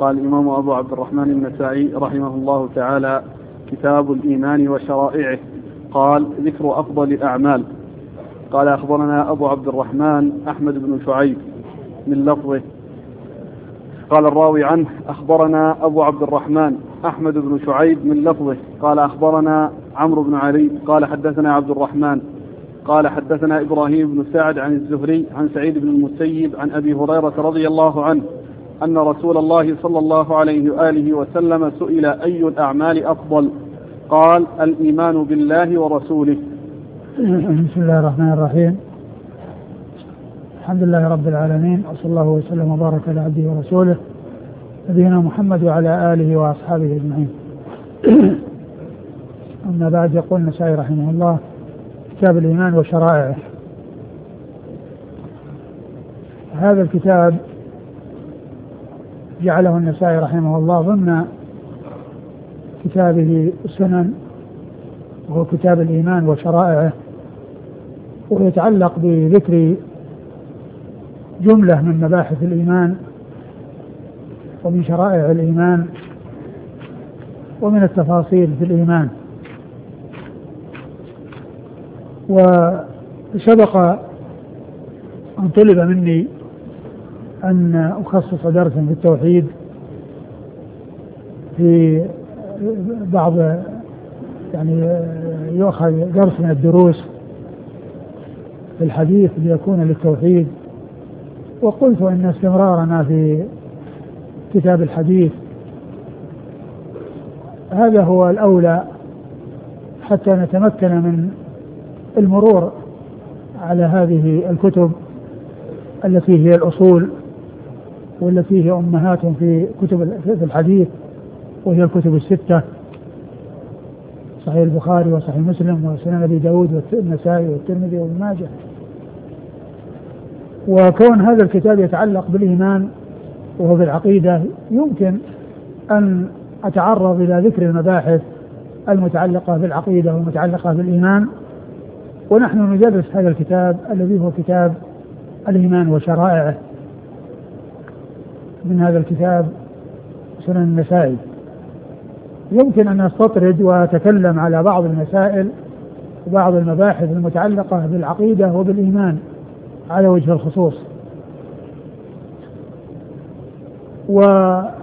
قال الإمام أبو عبد الرحمن النسائي رحمه الله تعالى: كتاب الإيمان وشرائعه. قال: ذكر أفضل الأعمال. قال: أخبرنا أبو عبد الرحمن أحمد بن شعيب من لفظه. قال الراوي عنه: أخبرنا أبو عبد الرحمن أحمد بن شعيب من لفظه. قال: أخبرنا عمرو بن علي قال: حدثنا عبد الرحمن قال: حدثنا إبراهيم بن سعد عن الزهري عن سعيد بن المسيب عن أبي هريرة رضي الله عنه أن رسول الله صلى الله عليه وآله وسلم سئل: أي الأعمال أفضل؟ قال: الإيمان بالله ورسوله. بسم الله الرحمن الرحيم. الحمد لله رب العالمين، وصلى الله وسلم وبارك على عبده ورسوله نبينا محمد وعلى آله وأصحابه أجمعين. أما بعد، يقول النسائي رحمه الله: كتاب الإيمان وشرائعه. هذا الكتاب جعله النسائي رحمه الله ضمن كتابه السنن، وهو كتاب الإيمان وشرائعه، ويتعلق بذكر جملة من مباحث الإيمان ومن شرائع الإيمان ومن التفاصيل في الإيمان. وسبق أن طلب مني أن أخصص درسا في التوحيد في بعض، يعني يؤخذ درس من الدروس في الحديث ليكون للتوحيد. وقلت إن استمرارنا في كتاب الحديث هذا هو الأولى حتى نتمكن من المرور على هذه الكتب التي هي الأصول والتي هي أمهات في كتب في الحديث، وهي الكتب الستة: صحيح البخاري وصحيح مسلم وسنن أبي داود والنسائي والترمذي وابن ماجه. وكون هذا الكتاب يتعلق بالإيمان وهو بالعقيدة، يمكن أن أتعرض إلى ذكر المباحث المتعلقة بالعقيدة والمتعلقة بالإيمان. ونحن ندرس هذا الكتاب الذي هو كتاب الإيمان وشرائعه من هذا الكتاب سنن النسائي. يمكن أن أستطرد وأتكلم على بعض المسائل وبعض المباحث المتعلقة بالعقيدة وبالإيمان على وجه الخصوص. وأبدأ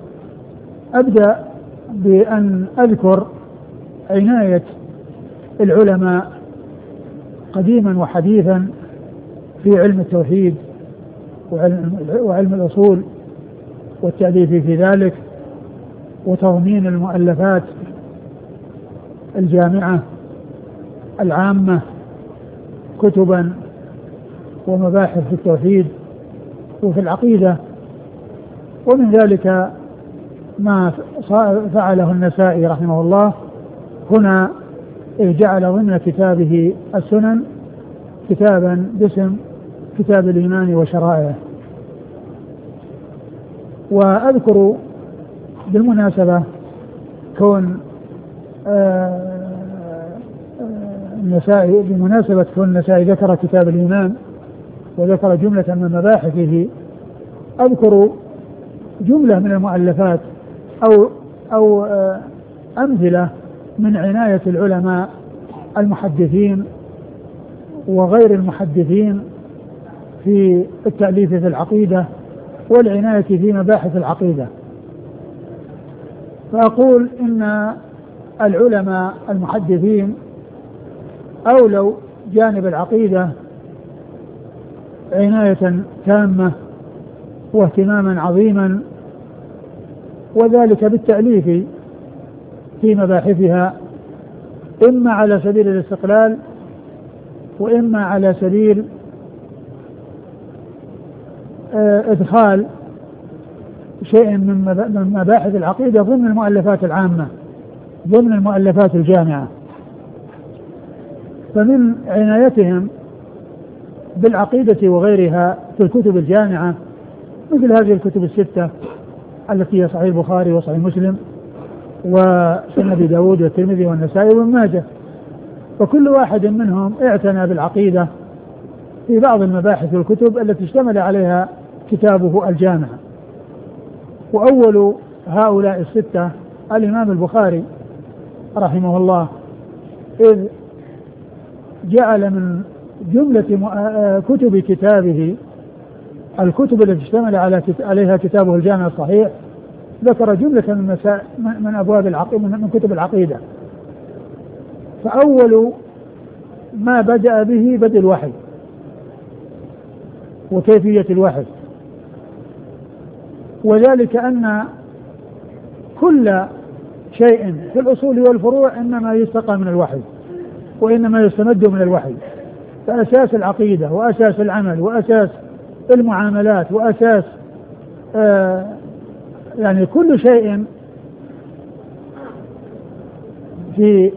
بأن أذكر عناية العلماء قديما وحديثا في علم التوحيد وعلم الأصول والتأليف في ذلك، وتضمين المؤلفات الجامعة العامة كتبا ومباحث في التوحيد وفي العقيدة. ومن ذلك ما فعله النسائي رحمه الله هنا، جعل ضمن كتابه السنن كتابا باسم كتاب الإيمان وشرائعه. وأذكر بالمناسبة كون النسائي، بمناسبة كون النسائي ذكر كتاب الإيمان وذكر جملة من مباحثه، أذكر جملة من المؤلفات أو أمثلة من عناية العلماء المحدثين وغير المحدثين في التأليف في العقيدة والعناية في مباحث العقيدة. فأقول إن العلماء المحدثين أولوا جانب العقيدة عناية تامة واهتماما عظيما، وذلك بالتأليف في مباحثها، إما على سبيل الاستقلال وإما على سبيل إدخال شيء من مباحث العقيدة ضمن المؤلفات العامة، ضمن المؤلفات الجامعة. فمن عنايتهم بالعقيدة وغيرها في الكتب الجامعة مثل هذه الكتب الستة التي هي صحيح البخاري وصحيح مسلم وسنن أبي داود والترمذي والنسائي وابن ماجه، وكل واحد منهم اعتنى بالعقيدة في بعض المباحث والكتب التي اشتمل عليها كتابه الجامع. وأول هؤلاء الستة الإمام البخاري رحمه الله، إذ جعل من جملة كتب كتابه الكتب التي اشتمل عليها كتابه الجامع الصحيح، ذكر جملة من أبواب العقيدة من كتب العقيدة. فأول ما بدأ به بدء الوحي وكيفية الوحي، وذلك أن كل شيء في الأصول والفروع إنما يستقى من الوحي وإنما يستمد من الوحي. فأساس العقيدة وأساس العمل وأساس المعاملات وأساس يعني كل شيء في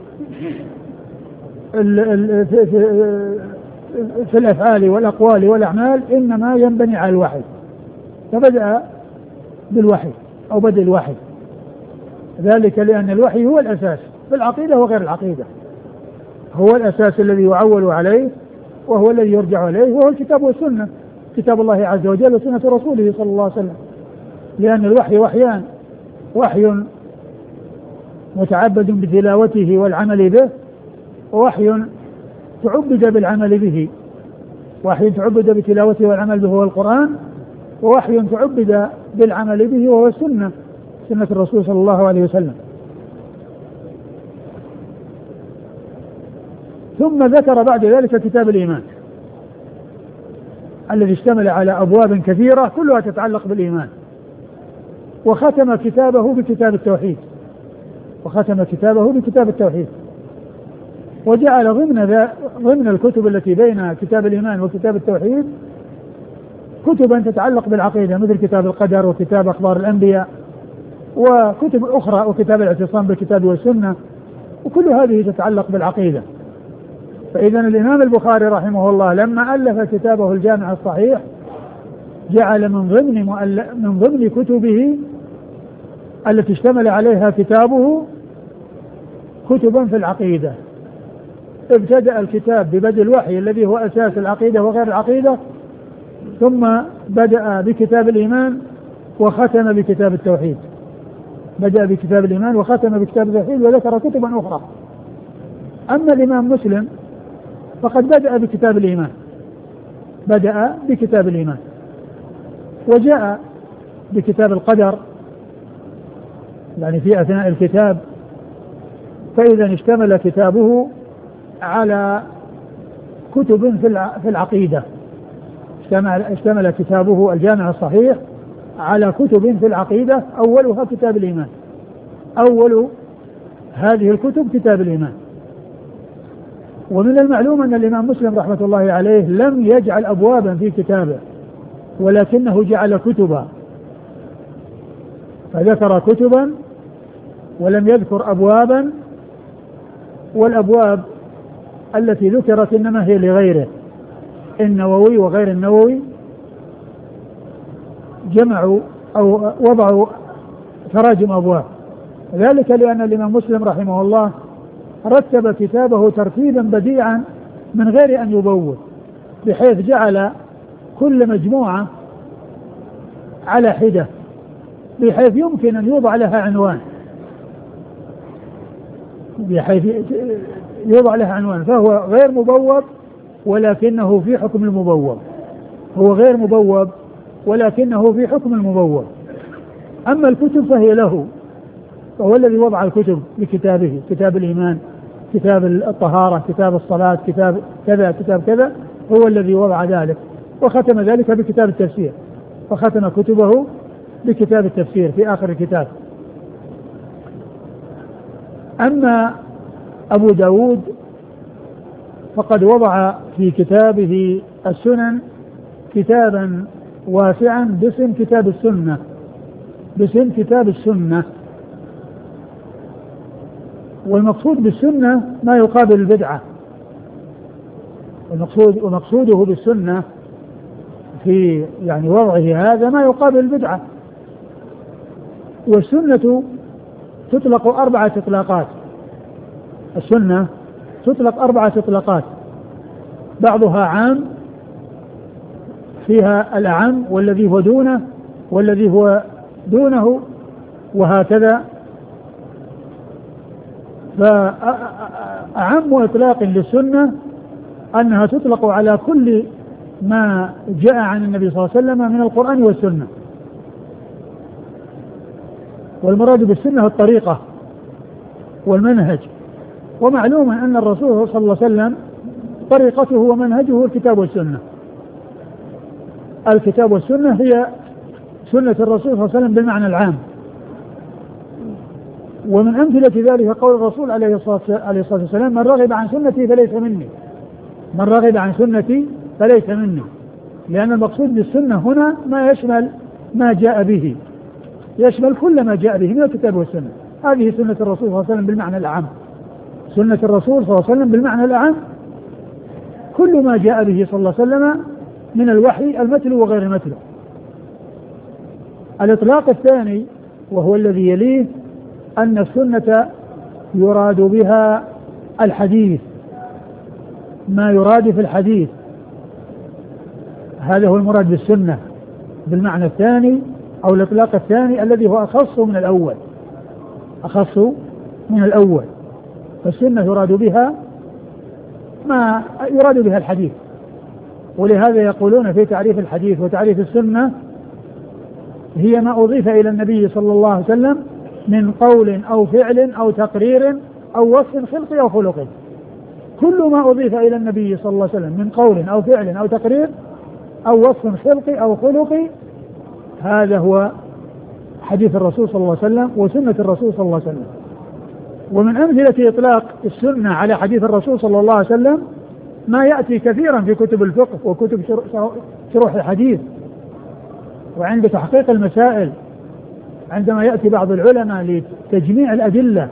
في الأفعال والأقوال والأعمال إنما ينبني على الوحي. فبدأ بالوحي أو بدء الوحي، ذلك لأن الوحي هو الأساس في العقيدة وغير العقيدة، هو الأساس الذي يعول عليه وهو الذي يرجع إليه، وهو الكتاب والسنة، كتاب الله عز وجل وسنة رسوله صلى الله عليه وسلم. لأن الوحي وحيان، وحي متعبد بتلاوته والعمل به، ووحي تعبد بالعمل به. وحي تعبد بتلاوته والعمل به هو القرآن، ووحي تعبد بالعمل به وهو السنة، سنة الرسول صلى الله عليه وسلم. ثم ذكر بعد ذلك كتاب الإيمان الذي اشتمل على أبواب كثيرة كلها تتعلق بالإيمان، وختم كتابه بكتاب التوحيد، وجعل ضمن الكتب التي بين كتاب الإيمان وكتاب التوحيد كتبا تتعلق بالعقيدة، مثل كتاب القدر وكتاب أخبار الأنبياء وكتب أخرى، وكتاب الاعتصام بالكتاب والسنة، وكل هذه تتعلق بالعقيدة. فإذا الإمام البخاري رحمه الله لما ألف كتابه الجامع الصحيح جعل من ضمن كتبه التي اشتمل عليها كتابه كتبا في العقيدة. ابتدأ الكتاب ببدء الوحي الذي هو أساس العقيدة وغير العقيدة، ثم بدأ بكتاب الإيمان وختم بكتاب التوحيد. وذكر كتبا أخرى. أما الإمام مسلم فقد بدأ بكتاب الإيمان وجاء بكتاب القدر يعني في أثناء الكتاب. فإذا اشتمل كتابه على كتب في العقيدة، اشتمل كتابه الجامع الصحيح على كتب في العقيدة، أولها كتاب الإيمان، أول هذه الكتب كتاب الإيمان. ومن المعلوم أن الإمام مسلم رحمة الله عليه لم يجعل أبوابا في كتابه، ولكنه جعل كتبا، فذكر كتبا ولم يذكر أبوابا، والأبواب التي ذكرت إنما هي لغيره. النووي وغير النووي جمعوا أو وضعوا تراجم أبواب، ذلك لأن الإمام مسلم رحمه الله رتب كتابه ترتيبا بديعا من غير أن يبوب، بحيث جعل كل مجموعة على حدة، بحيث يمكن أن يوضع لها عنوان، فهو غير مبوب ولكنه في حكم المبوب. أما الكتب فهي له، فهو الذي وضع الكتب بكتابه، كتاب الإيمان، كتاب الطهارة، كتاب الصلاة، كتاب كذا، هو الذي وضع ذلك، وختم ذلك بكتاب التفسير، فختم كتبه بكتاب التفسير في آخر الكتاب. أما أبو داود فقد وضع في كتابه السنن كتابا واسعا باسم كتاب السنة. والمقصود بالسنة ما يقابل البدعة، ومقصوده بالسنة في يعني وضعه هذا ما يقابل البدعة. والسنة تطلق 4 إطلاقات، السنة تطلق 4 إطلاقات، بعضها عام فيها الأعم والذي هو دونه والذي هو دونه وهكذا. فأعم إطلاق للسنة أنها تطلق على كل ما جاء عن النبي صلى الله عليه وسلم من القرآن والسنة. والمراد بالسنة الطريقة والمنهج، ومعلوم أن الرسول صلى الله عليه وسلم طريقته ومنهجه الكتاب والسنة. الكتاب والسنة هي سنة الرسول صلى الله عليه وسلم بالمعنى العام. ومن أمثلة ذلك قول الرسول عليه الصلاة والسلام: من رغب عن سنتي فليس مني. من رغب عن سنتي فليس مني، لأن المقصود بالسنة هنا ما يشمل ما جاء به، يشمل كل ما جاء به من الكتاب والسنة. هذه سنة الرسول صلى الله عليه وسلم بالمعنى الأعم. سنة الرسول صلى الله عليه وسلم بالمعنى الأعم كل ما جاء به صلى الله عليه وسلم من الوحي المتلو وغير المتلو. الإطلاق الثاني وهو الذي يليه أن السنة يراد بها الحديث، ما يراد في الحديث، هذا هو المراد بالسنة بالمعنى الثاني أو الإطلاق الثاني الذي هو أخص من الأول، أخص من الأول. فالسنة يراد بها ما يراد بها الحديث. ولهذا يقولون في تعريف الحديث وتعريف السنة: هي ما أضيف إلى النبي صلى الله عليه وسلم من قول أو فعل أو تقرير أو وصف خلقي أو خلقي. كل ما أضيف إلى النبي صلى الله عليه وسلم من قول أو فعل أو تقرير أو وصف خلقي أو خلقي هذا هو حديث الرسول صلى الله عليه وسلم وسنة الرسول صلى الله عليه وسلم. ومن أمثلة إطلاق السنة على حديث الرسول صلى الله عليه وسلم ما يأتي كثيرا في كتب الفقه وكتب شروح الحديث وعند تحقيق المسائل، عندما يأتي بعض العلماء لتجميع الأدلة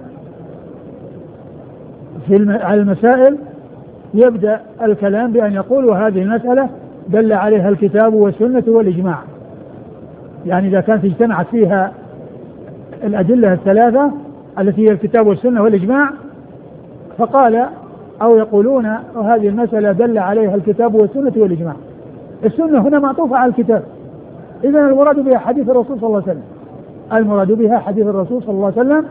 على المسائل يبدأ الكلام بأن يقول: وهذه المسألة دل عليها الكتاب والسنة والإجماع. يعني إذا كانت اجتمعت فيها الأدلة الثلاثة التي هي الكتاب والسنة والإجماع، فقال أو يقولون: وهذه المسألة دل عليها الكتاب والسنة والإجماع. السنة هنا معطوفة على الكتاب، إذن المراد بها حديث الرسول صلى الله عليه وسلم. المراد بها حديث الرسول صلى الله عليه وسلم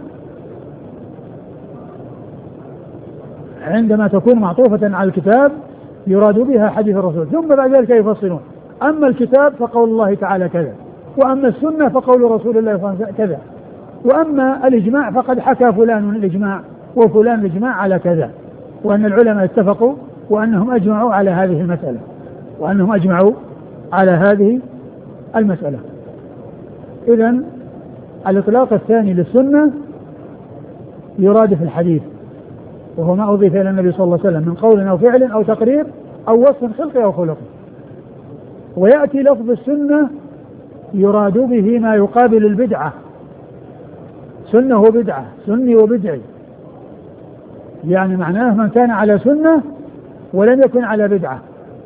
عندما تكون معطوفة على الكتاب يراد بها حديث الرسول، ثم بعد ذلك يفصلون: أما الكتاب فقول الله تعالى كذا، وأما السنة فقول رسول الله صلى الله عليه وسلم كذا، وأما الإجماع فقد حكى فلان الإجماع وفلان الإجماع على كذا، وأن العلماء اتفقوا وأنهم أجمعوا على هذه المسألة، وأنهم أجمعوا على هذه المسألة. إذن الإطلاق الثاني للسنة يراد في الحديث، وهو ما أضيف إلى النبي صلى الله عليه وسلم من قول أو فعل أو تقرير أو وصف خلقي أو خلقي. ويأتي لفظ السنة يراد به ما يقابل البدعة. سنة وبدعة، سني وبدعي، يعني معناه من كان على سنة ولم يكن على بدعة.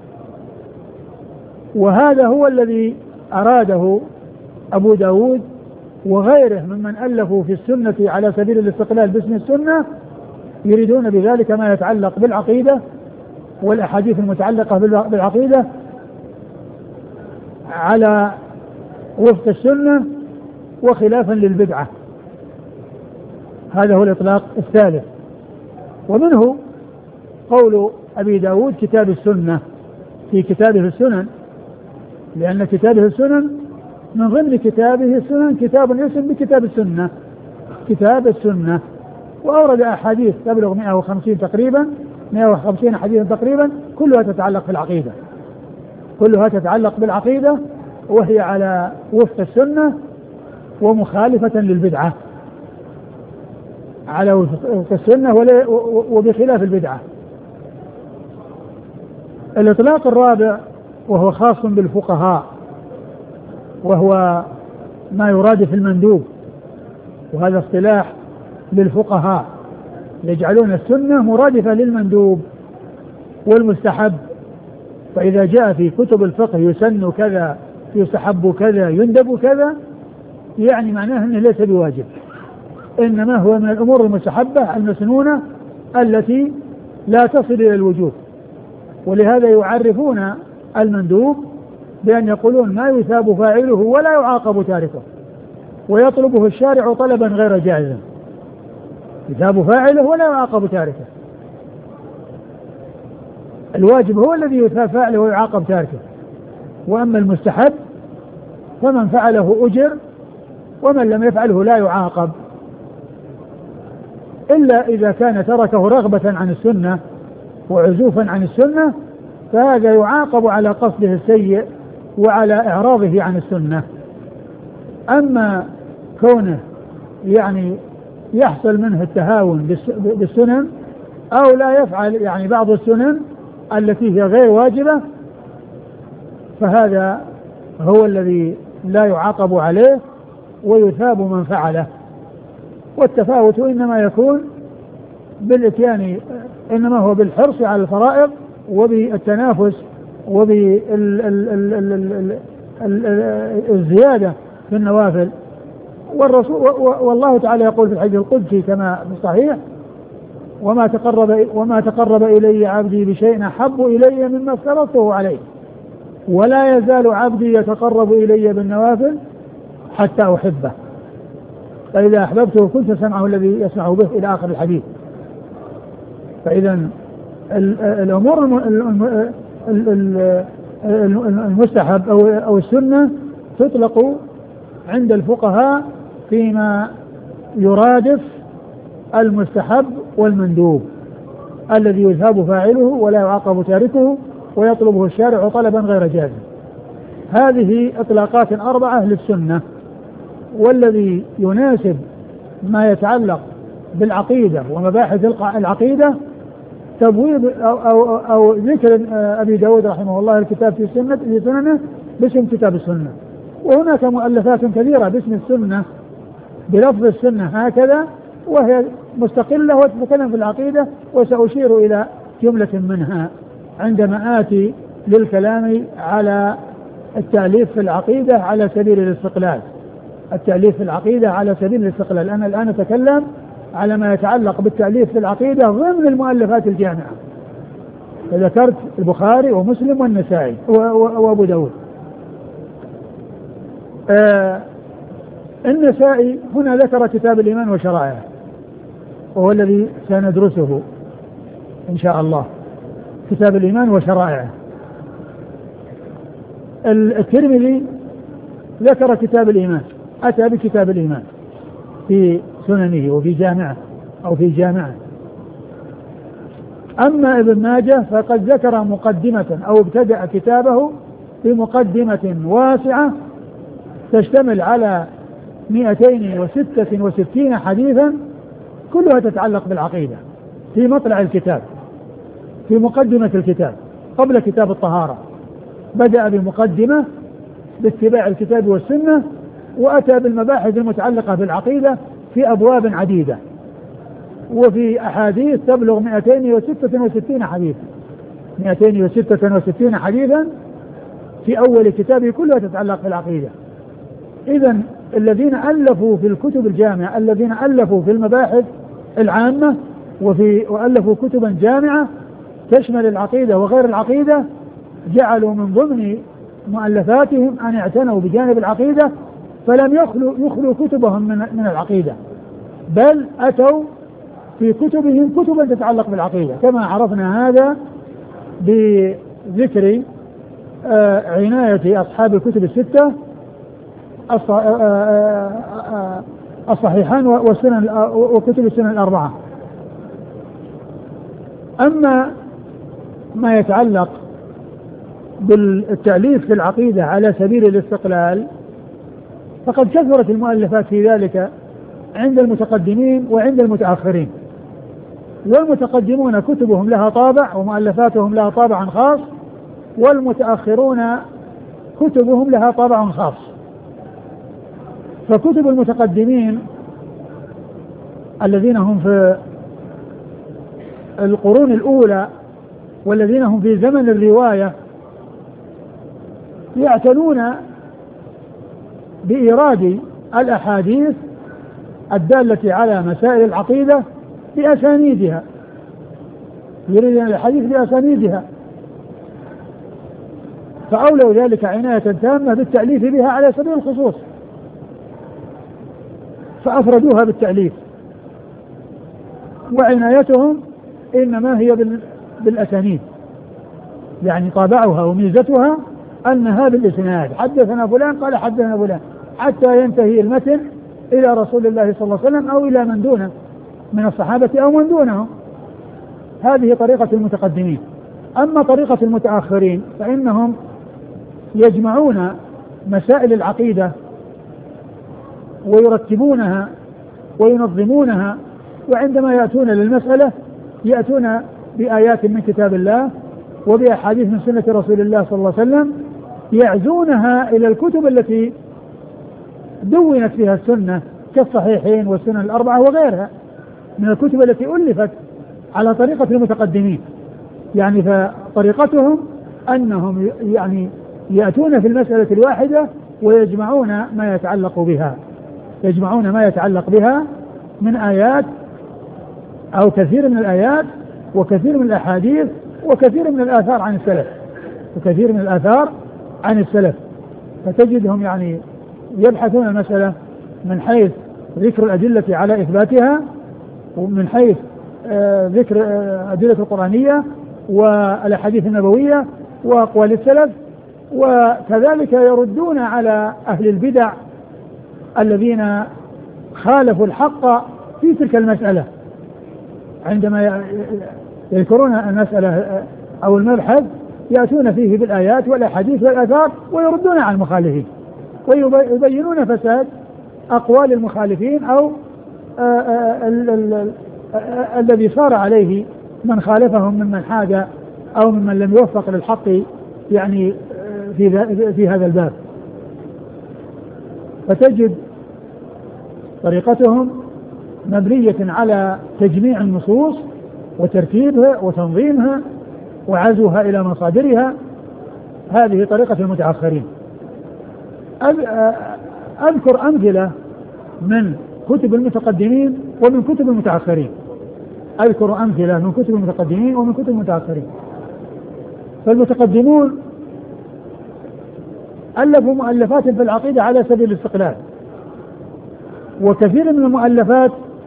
وهذا هو الذي أراده أبو داود وغيره ممن ألفوا في السنة على سبيل الاستقلال باسم السنة، يريدون بذلك ما يتعلق بالعقيدة والأحاديث المتعلقة بالعقيدة على وفق السنة وخلافا للبدعة. هذا هو الإطلاق الثالث. ومنه قول أبي داود كتاب السنة في كتابه السنن، لأن كتابه السنن من ضمن كتابه السنن كتاب يسمى بكتاب السنة، كتاب السنة، وأورد أحاديث تبلغ 150 تقريبا، 150 حديثا تقريبا، كلها تتعلق بالعقيدة، كلها تتعلق بالعقيدة، وهي على وفق السنة ومخالفة للبدعة، على وفق السنة وبخلاف البدعة. الإطلاق الرابع وهو خاص بالفقهاء، وهو ما يراد في المندوب، وهذا اصطلاح للفقهاء، يجعلون السنة مرادفة للمندوب والمستحب. فإذا جاء في كتب الفقه يسن كذا، يستحب كذا، يندب كذا، يعني معناه أنه ليس بواجب، إنما هو من الأمور المستحبة المسنونة التي لا تصل إلى الوجوب. ولهذا يعرفون المندوب بأن يقولون ما يثاب فاعله ولا يعاقب تاركه، ويطلبه الشارع طلبا غير جائز، يثاب فاعله ولا يعاقب تاركه. الواجب هو الذي يثاب فاعله ويعاقب تاركه، وأما المستحب فمن فعله أجر ومن لم يفعله لا يعاقب، إلا إذا كان تركه رغبة عن السنة وعزوفا عن السنة، فهذا يعاقب على قصده السيء وعلى إعراضه عن السنة. أما كونه يعني يحصل منه التهاون بالسنن أو لا يفعل يعني بعض السنن التي هي غير واجبة، فهذا هو الذي لا يعاقب عليه ويثاب من فعله. والتفاوت إنما يكون بالإتيان، إنما هو بالحرص على الفرائض وبالتنافس وبالزيادة في النوافل. والله تعالى يقول في الحديث القدسي كما في الصحيح: وما تقرب إلي عبدي بشيء أحب إلي مما افترضته عليه، ولا يزال عبدي يتقرب إلي بالنوافل حتى أحبه، فإذا أحببته كنت سمعه الذي يسمع به إلى آخر الحديث. فإذا الأمور المستحب أو السنة تطلق عند الفقهاء فيما يرادف المستحب والمندوب الذي يثاب فاعله ولا يعاقب تاركه ويطلبه الشارع طلبا غير جازم. هذه إطلاقات 4 للسنة. والذي يناسب ما يتعلق بالعقيدة ومباحث العقيدة تبويب أو ذكر أبي داود رحمه الله الكتاب في سننه باسم كتاب السنة، وهناك مؤلفات كثيرة باسم السنة بلفظ السنة هكذا وهي مستقلة وتتكلم في العقيدة، وسأشير إلى جملة منها عندما آتي للكلام على التأليف في العقيدة على سبيل الاستقلال. التأليف في العقيدة على سبيل الاستقلال، أنا الآن أتكلم على ما يتعلق بالتأليف في العقيدة ضمن المؤلفات الجامعة، فذكرت البخاري ومسلم والنسائي وأبو داود. النسائي هنا ذكر كتاب الإيمان وشرائعه وهو الذي سندرسه إن شاء الله، كتاب الإيمان وشرائعه. الترمذي ذكر كتاب الإيمان، أتى بكتاب الإيمان في سننه وفي جامعه أو في جامعه. أما ابن ماجه فقد ذكر مقدمة أو ابتدأ كتابه بمقدمة واسعة تشتمل على 266 حديثا كلها تتعلق بالعقيدة في مطلع الكتاب، في مقدمة الكتاب قبل كتاب الطهارة. بدأ بمقدمة باتباع الكتاب والسنة، وأتى بالمباحث المتعلقة بالعقيدة في أبواب عديدة وفي أحاديث تبلغ 266 حديثا، 266 حديثا في أول كتابه كلها تتعلق بالعقيدة. إذن الذين ألفوا في الكتب الجامعة، الذين ألفوا في المباحث العامة وألفوا كتبا جامعة تشمل العقيدة وغير العقيدة، جعلوا من ضمن مؤلفاتهم أن اعتنوا بجانب العقيدة، فلم يخلوا كتبهم من العقيدة، بل أتوا في كتبهم كتبا تتعلق بالعقيدة، كما عرفنا هذا بذكر عناية أصحاب الكتب الستة الصحيحان وكتب السنن الأربعة. أما ما يتعلق بالتأليف في العقيدة على سبيل الاستقلال فقد كثرت المؤلفات في ذلك عند المتقدمين وعند المتأخرين. والمتقدمون كتبهم لها طابع ومؤلفاتهم لها طابع خاص، والمتأخرون كتبهم لها طابع خاص. فكتب المتقدمين الذين هم في القرون الأولى والذين هم في زمن الرواية يعتنون بإيراد الأحاديث الدالة على مسائل العقيدة بأسانيدها، يريدون الحديث بأسانيدها، فأولوا ذلك عناية تامة بالتأليف بها على سبيل الخصوص. فأفردوها بالتأليف، وعنايتهم إنما هي بالأسانيد، يعني طابعوها وميزتها أنها بالإسناد، حدثنا فلان قال حدثنا فلان، حتى ينتهي المتن إلى رسول الله صلى الله عليه وسلم أو إلى من دونه من الصحابة أو من دونهم. هذه طريقة المتقدمين. أما طريقة المتأخرين فإنهم يجمعون مسائل العقيدة ويرتبونها وينظمونها، وعندما يأتون للمسألة يأتون بآيات من كتاب الله وبأحاديث من سنة رسول الله صلى الله عليه وسلم، يعزونها إلى الكتب التي دونت فيها السنة كالصحيحين والسنن الأربعة وغيرها من الكتب التي ألفت على طريقة المتقدمين. يعني فطريقتهم أنهم يعني يأتون في المسألة الواحدة ويجمعون ما يتعلق بها، يجمعون ما يتعلق بها من آيات أو كثير من الآيات وكثير من الأحاديث وكثير من الآثار عن السلف، وكثير من الآثار عن السلف. فتجدهم يعني يبحثون المسألة من حيث ذكر الأدلة على إثباتها، ومن حيث ذكر أدلة القرآنية والأحاديث النبوية وأقوال السلف، وكذلك يردون على أهل البدع الذين خالفوا الحق في تلك المسألة. عندما يذكرون المسألة أو المبحث يأتون فيه بالآيات والأحاديث والآثار ويردون على المخالفين ويبينون فساد أقوال المخالفين أو الذي صار عليه من خالفهم ممن حاد أو ممن لم يوفق للحق يعني في هذا الباب. فتجد طريقتهم مبنية على تجميع النصوص وترتيبها وتنظيمها وعزوها إلى مصادرها. هذه طريقة المتأخرين. أذكر أمثلة من كتب المتقدمين ومن كتب المتأخرين. أذكر أمثلة من كتب المتقدمين ومن كتب المتأخرين. فالمتقدمون ألفوا مؤلفات في العقيدة على سبيل الاستقلال، وكثير من المؤلفات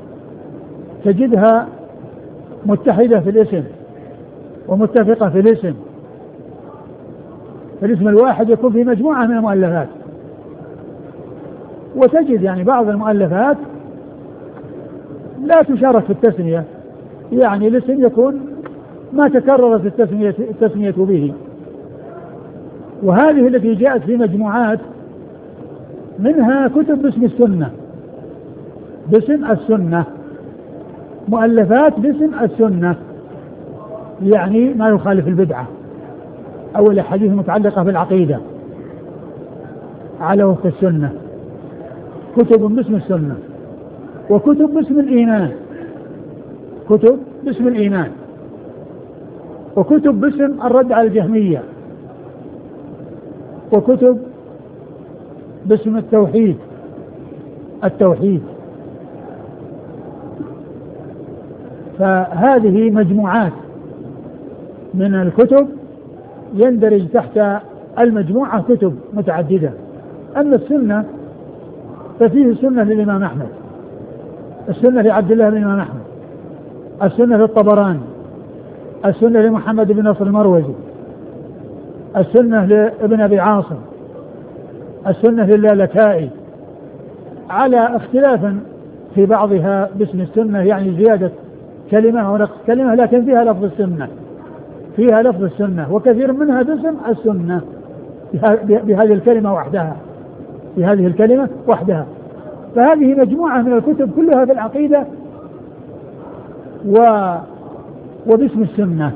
تجدها متحدة في الاسم ومتفقة في الاسم، فالاسم الواحد يكون في مجموعة من المؤلفات. وتجد يعني بعض المؤلفات لا تشارك في التسمية، يعني الاسم يكون ما تكررت التسمية به. وهذه التي جاءت في مجموعات منها كتب باسم السنة، باسم السنة، مؤلفات باسم السنة، يعني ما يخالف البدعة أو الأحاديث المتعلقة بالعقيدة على وفق السنة. كتب باسم السنة وكتب باسم الإيمان، كتب باسم الإيمان وكتب باسم الرد على الجهمية وكتب باسم التوحيد، التوحيد. فهذه مجموعات من الكتب يندرج تحت المجموعة كتب متعددة. أما السنة ففيه السنة للإمام أحمد، السنة لعبد الله بن الإمام أحمد، السنة للطبراني، السنة لمحمد بن نصر المروزي، السنة لابن أبي عاصم، السنة للالكائي، على اختلاف في بعضها باسم السنة، يعني زيادة كلمة ونقص كلمة، لكن فيها لفظ السنة، فيها لفظ السنة، وكثير منها باسم السنة بهذه الكلمة وحدها، بهذه الكلمة وحدها. فهذه مجموعة من الكتب كلها في العقيدة وباسم السنة،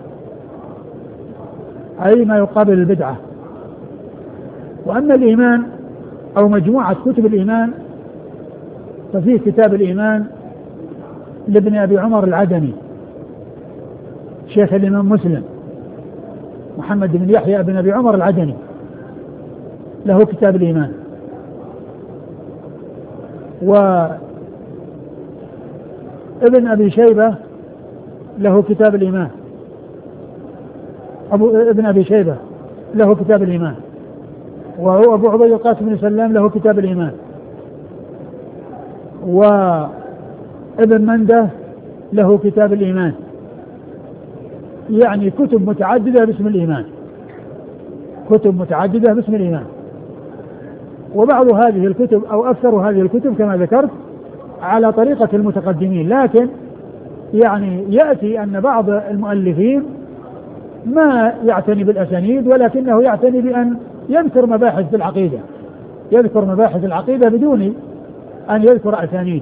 أي ما يقابل البدعة. وأما الإيمان أو مجموعة كتب الإيمان ففيه كتاب الإيمان لابن أبي عمر العدني شيخ الإمام مسلم، محمد بن يحيى بن أبي عمر العدني، له كتاب الإيمان. وابن أبي شيبة له كتاب الإيمان، ابن أبي شيبة له كتاب الإيمان، وهو أبو عبيد القاسم بن سلام له كتاب الإيمان، وابن منده له كتاب الإيمان، يعني كتب متعددة باسم الإيمان، كتب متعددة باسم الإيمان. وبعض هذه الكتب أو أكثر هذه الكتب كما ذكرت على طريقة المتقدمين، لكن يعني يأتي أن بعض المؤلفين ما يعتني بالأسانيد، ولكنه يعتني بأن يذكر مباحث في العقيدة، يذكر مباحث العقيدة بدون أن يذكر أسانيد،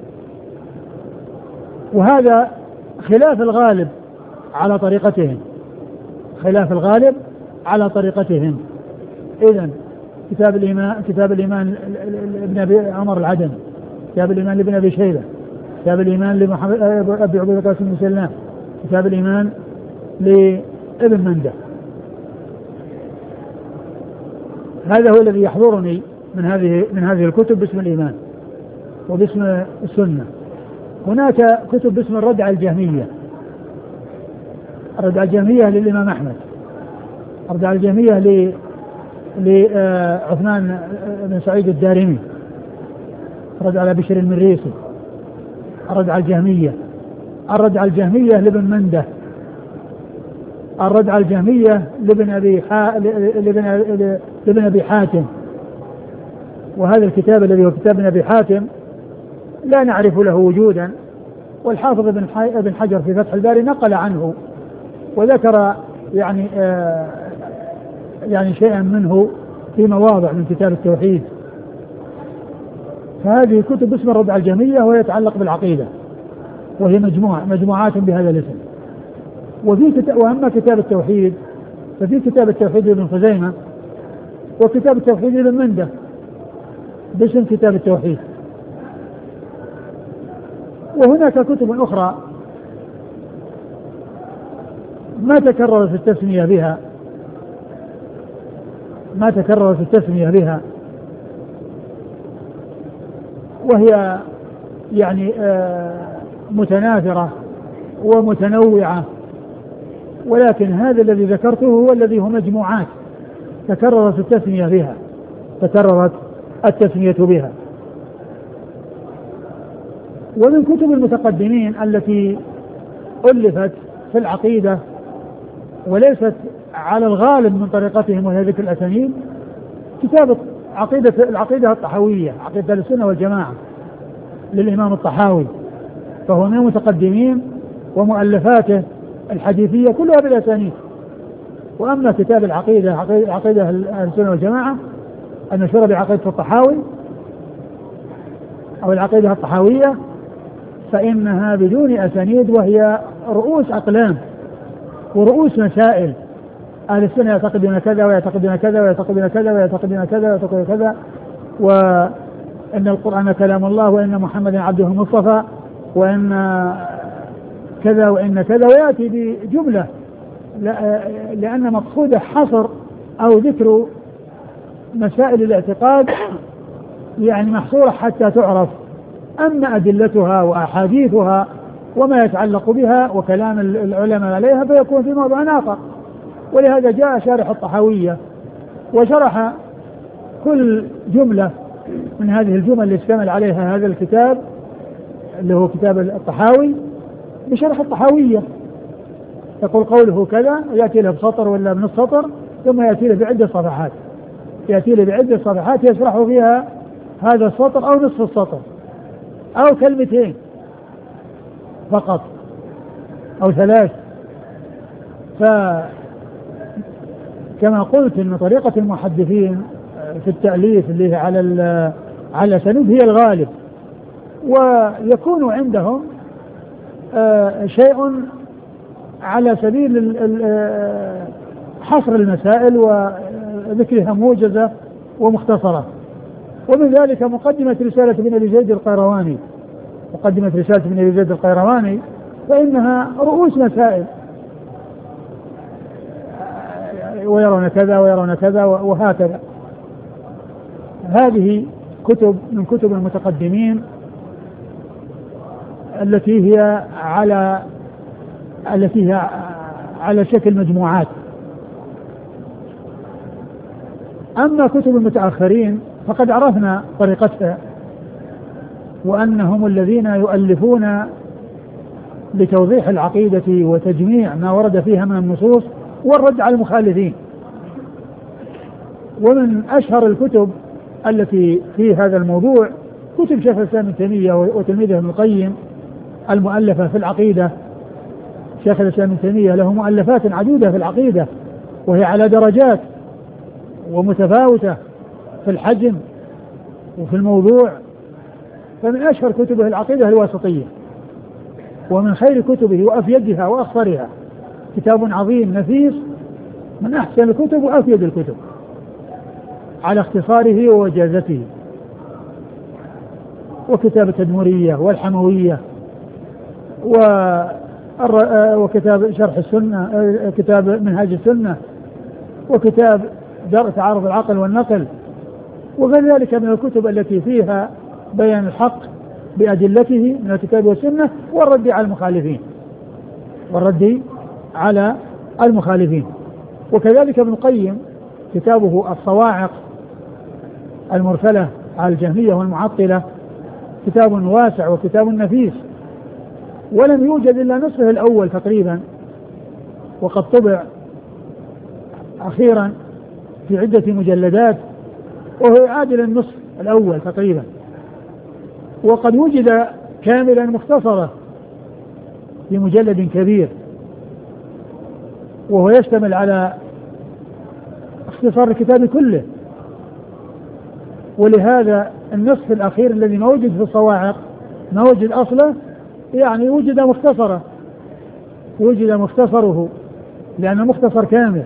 وهذا خلاف الغالب على طريقتهم، خلاف الغالب على طريقتهم. إذن كتاب الإيمان لابن أبي عمر العدني، كتاب الإيمان لابن أبي شيبة، كتاب الإيمان لمحمد أبي عبيد القاسم بن سلام، كتاب الإيمان لابن منده. هذا هو الذي يحضرني من هذه الكتب باسم الإيمان وباسم السنة. هناك كتب باسم الرد على الجهمية، الرد على الجهمية للإمام أحمد، الرد على الجهمية لعثمان بن سعيد الدارمي، الرد على بشر المريسي، الرد على الجهمية، الرد على الجهمية لابن منده، الرد على الجهمية لابن أبي حاتم. وهذا الكتاب الذي هو كتاب ابن أبي حاتم لا نعرف له وجودا، والحافظ ابن حجر في فتح الباري نقل عنه وذكر يعني شيئا منه في مواضع من كتاب التوحيد. فهذه كتب اسم الرد على الجهمية وهي يتعلق بالعقيدة، وهي مجموعات بهذا الاسم. وأما كتاب التوحيد ففي كتاب التوحيد لابن خزيمة، وكتاب التوحيد لابن منده باسم كتاب التوحيد. وهناك كتب أخرى ما تكررت التسمية بها، وهي يعني متناثرة ومتنوعة، ولكن هذا الذي ذكرته هو الذي هو مجموعات تكررت التسمية بها. ومن كتب المتقدمين التي ألفت في العقيدة وليست على الغالب من طريقتهم وهي ذكر الأسانيد، كتاب العقيدة الطحاوية، عقيدة السنة والجماعة للإمام الطحاوي، فهو من المتقدمين ومؤلفاته الحديثية كلها بالأسانيد. وأما كتاب عقيدة السنة والجماعة المشهورة بعقيدة الطحاوي أو العقيدة الطحاوية فإنها بدون أسانيد، وهي رؤوس أقلام ورؤوس مسائل. أهل السنة يعتقدون كذا ويعتقدون كذا ويعتقدون كذا ويعتقدون كذا ويعتقدون كذا، وأن القرآن كلام الله، وأن محمدا عبده المصطفى، وأن كذا وأن كذا، ويأتي بجملة لأن مقصوده حصر أو ذكر مسائل الاعتقاد يعني محصورة حتى تعرف. أما أدلتها وأحاديثها وما يتعلق بها وكلام العلماء عليها فيكون في موضوع آخر. ولهذا جاء شارح الطحاوية وشرح كل جملة من هذه الجمل اللي اشتمل عليها هذا الكتاب اللي هو كتاب الطحاوي بشرح الطحاوية. يقول قوله كذا، يأتي له بسطر ولا بنص سطر، ثم يأتي له بعدة صفحات يشرح فيها هذا السطر أو نصف السطر أو كلمتين فقط أو ثلاث. فكما قلت أن طريقة المحدثين في التأليف اللي على سند هي الغالب، ويكون عندهم شيء على سبيل حصر المسائل وذكرها موجزة ومختصرة. ومن ذلك مقدمة رسالة ابن أبي زيد القيرواني، فإنها رؤوس مسائل، ويرون كذا ويرون كذا وهكذا. هذه كتب من كتب المتقدمين التي هي على شكل مجموعات. أما كتب المتأخرين فقد عرفنا طريقتها، وأنهم الذين يؤلفون لتوضيح العقيدة وتجميع ما ورد فيها من النصوص والرد على المخالفين. ومن أشهر الكتب التي في هذا الموضوع كتب شيخ الإسلام ابن تيمية وتلميذه ابن القيم المؤلفة في العقيدة. شيخ الإسلام ابن تيمية له مؤلفات عديدة في العقيدة وهي على درجات ومتفاوتة في الحجم وفي الموضوع. فمن أشهر كتبه العقيدة الواسطية، ومن خير كتبه وأفيدها وأخطرها كتاب عظيم نفيس من أحسن الكتب وأفيد الكتب على اختصاره ووجازته. وكتاب التدمرية والحموية وكتاب شرح السنة، كتاب منهاج السنة، وكتاب درء تعارض العقل والنقل، وغير ذلك من الكتب التي فيها بيان الحق بأدلته من الكتاب والسنة والرد على المخالفين. وكذلك ابن القيم كتابه الصواعق المرسلة على الجهمية والمعطلة كتاب واسع وكتاب نفيس، ولم يوجد إلا نصفه الأول تقريبا، وقد طبع أخيرا في عدة مجلدات وهو يعادل النصف الأول تقريبا. وقد وجد كاملا مختصرة في مجلد كبير، وهو يشتمل على اختصار الكتاب كله. ولهذا النصف الأخير الذي ما وجد في الصواعق ما وجد أصله، يعني وجد مختصره لأنه مختصر كامل،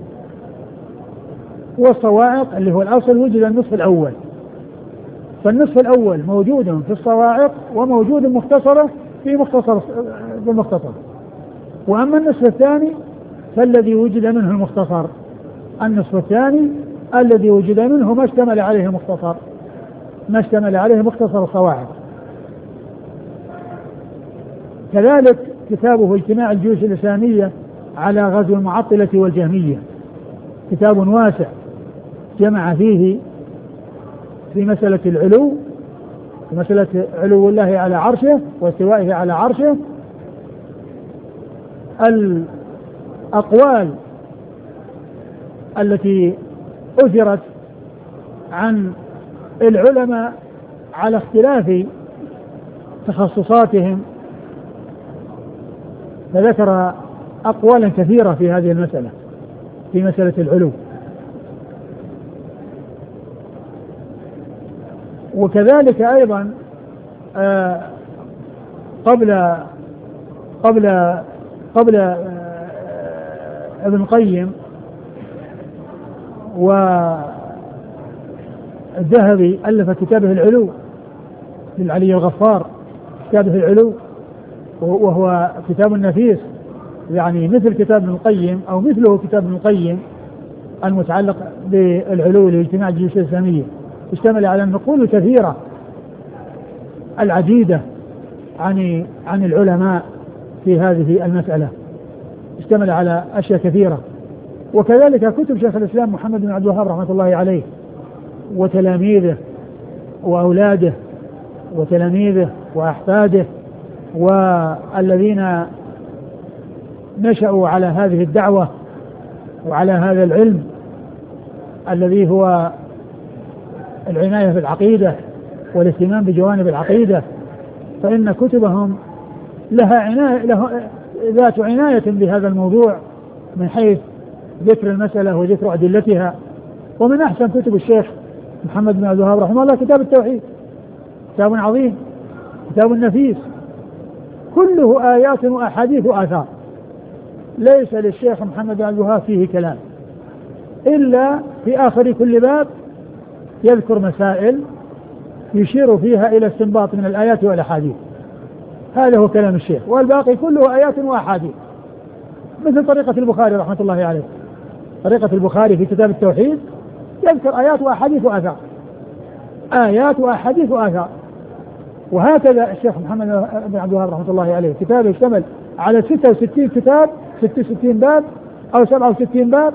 والصواعق اللي هو الأصل وجد النصف الأول. فالنصف الأول موجود في الصواعق وموجود مختصرة في المختصر. وأما النصف الثاني فالذي وجد منه المختصر، النصف الثاني الذي وجد منه ما اشتمل عليه مختصر الصواعق. كذلك كتابه اجتماع الجيوش الإسلامية على غزو المعطلة والجهمية، كتاب واسع جمع فيه في مسألة العلو، مسألة علو الله على عرشه واستوائه على عرشه، الأقوال التي أثرت عن العلماء على اختلاف تخصصاتهم، فذكر أقوالا كثيرة في هذه المسألة، في مسألة العلو. وكذلك أيضا قبل ابن القيم والذهبي ألف كتابه العلو للعلي الغفار، كتابه العلو وهو كتاب نفيس، يعني مثل كتاب ابن القيم أو مثله كتاب ابن القيم المتعلق بالعلو لاجتماع الجيوش الإسلامية، اشتمل على النقول الكثيرة العديدة عن العلماء في هذه المسألة، اشتمل على أشياء كثيرة. وكذلك كتب شيخ الإسلام محمد بن عبد الوهاب رحمة الله عليه وتلاميذه وأولاده وتلاميذه وأحفاده والذين نشأوا على هذه الدعوة وعلى هذا العلم الذي هو العناية بالعقيدة والاهتمام بجوانب العقيدة، فإن كتبهم ذات عناية بهذا الموضوع من حيث ذكر المسألة وذكر أدلتها. ومن أحسن كتب الشيخ محمد بن عبد الوهاب رحمه الله كتاب التوحيد، كتاب عظيم، كتاب نفيس، كله آيات وأحاديث وآثار، ليس للشيخ محمد بن عبد الوهاب فيه كلام، إلا في آخر كل باب يذكر مسائل يشير فيها إلى استنباط من الآيات والأحاديث، هذا هو كلام الشيخ، والباقي كله آيات وأحاديث، مثل طريقة البخاري رحمة الله عليه. طريقة البخاري في كتاب التوحيد يذكر آيات وأحاديث وآثار، آيات وأحاديث وآثار. وهكذا الشيخ محمد بن عبد الوهاب رحمة الله عليه كتابه يشتمل على 66 كتاب، 66 باب أو 67 باب،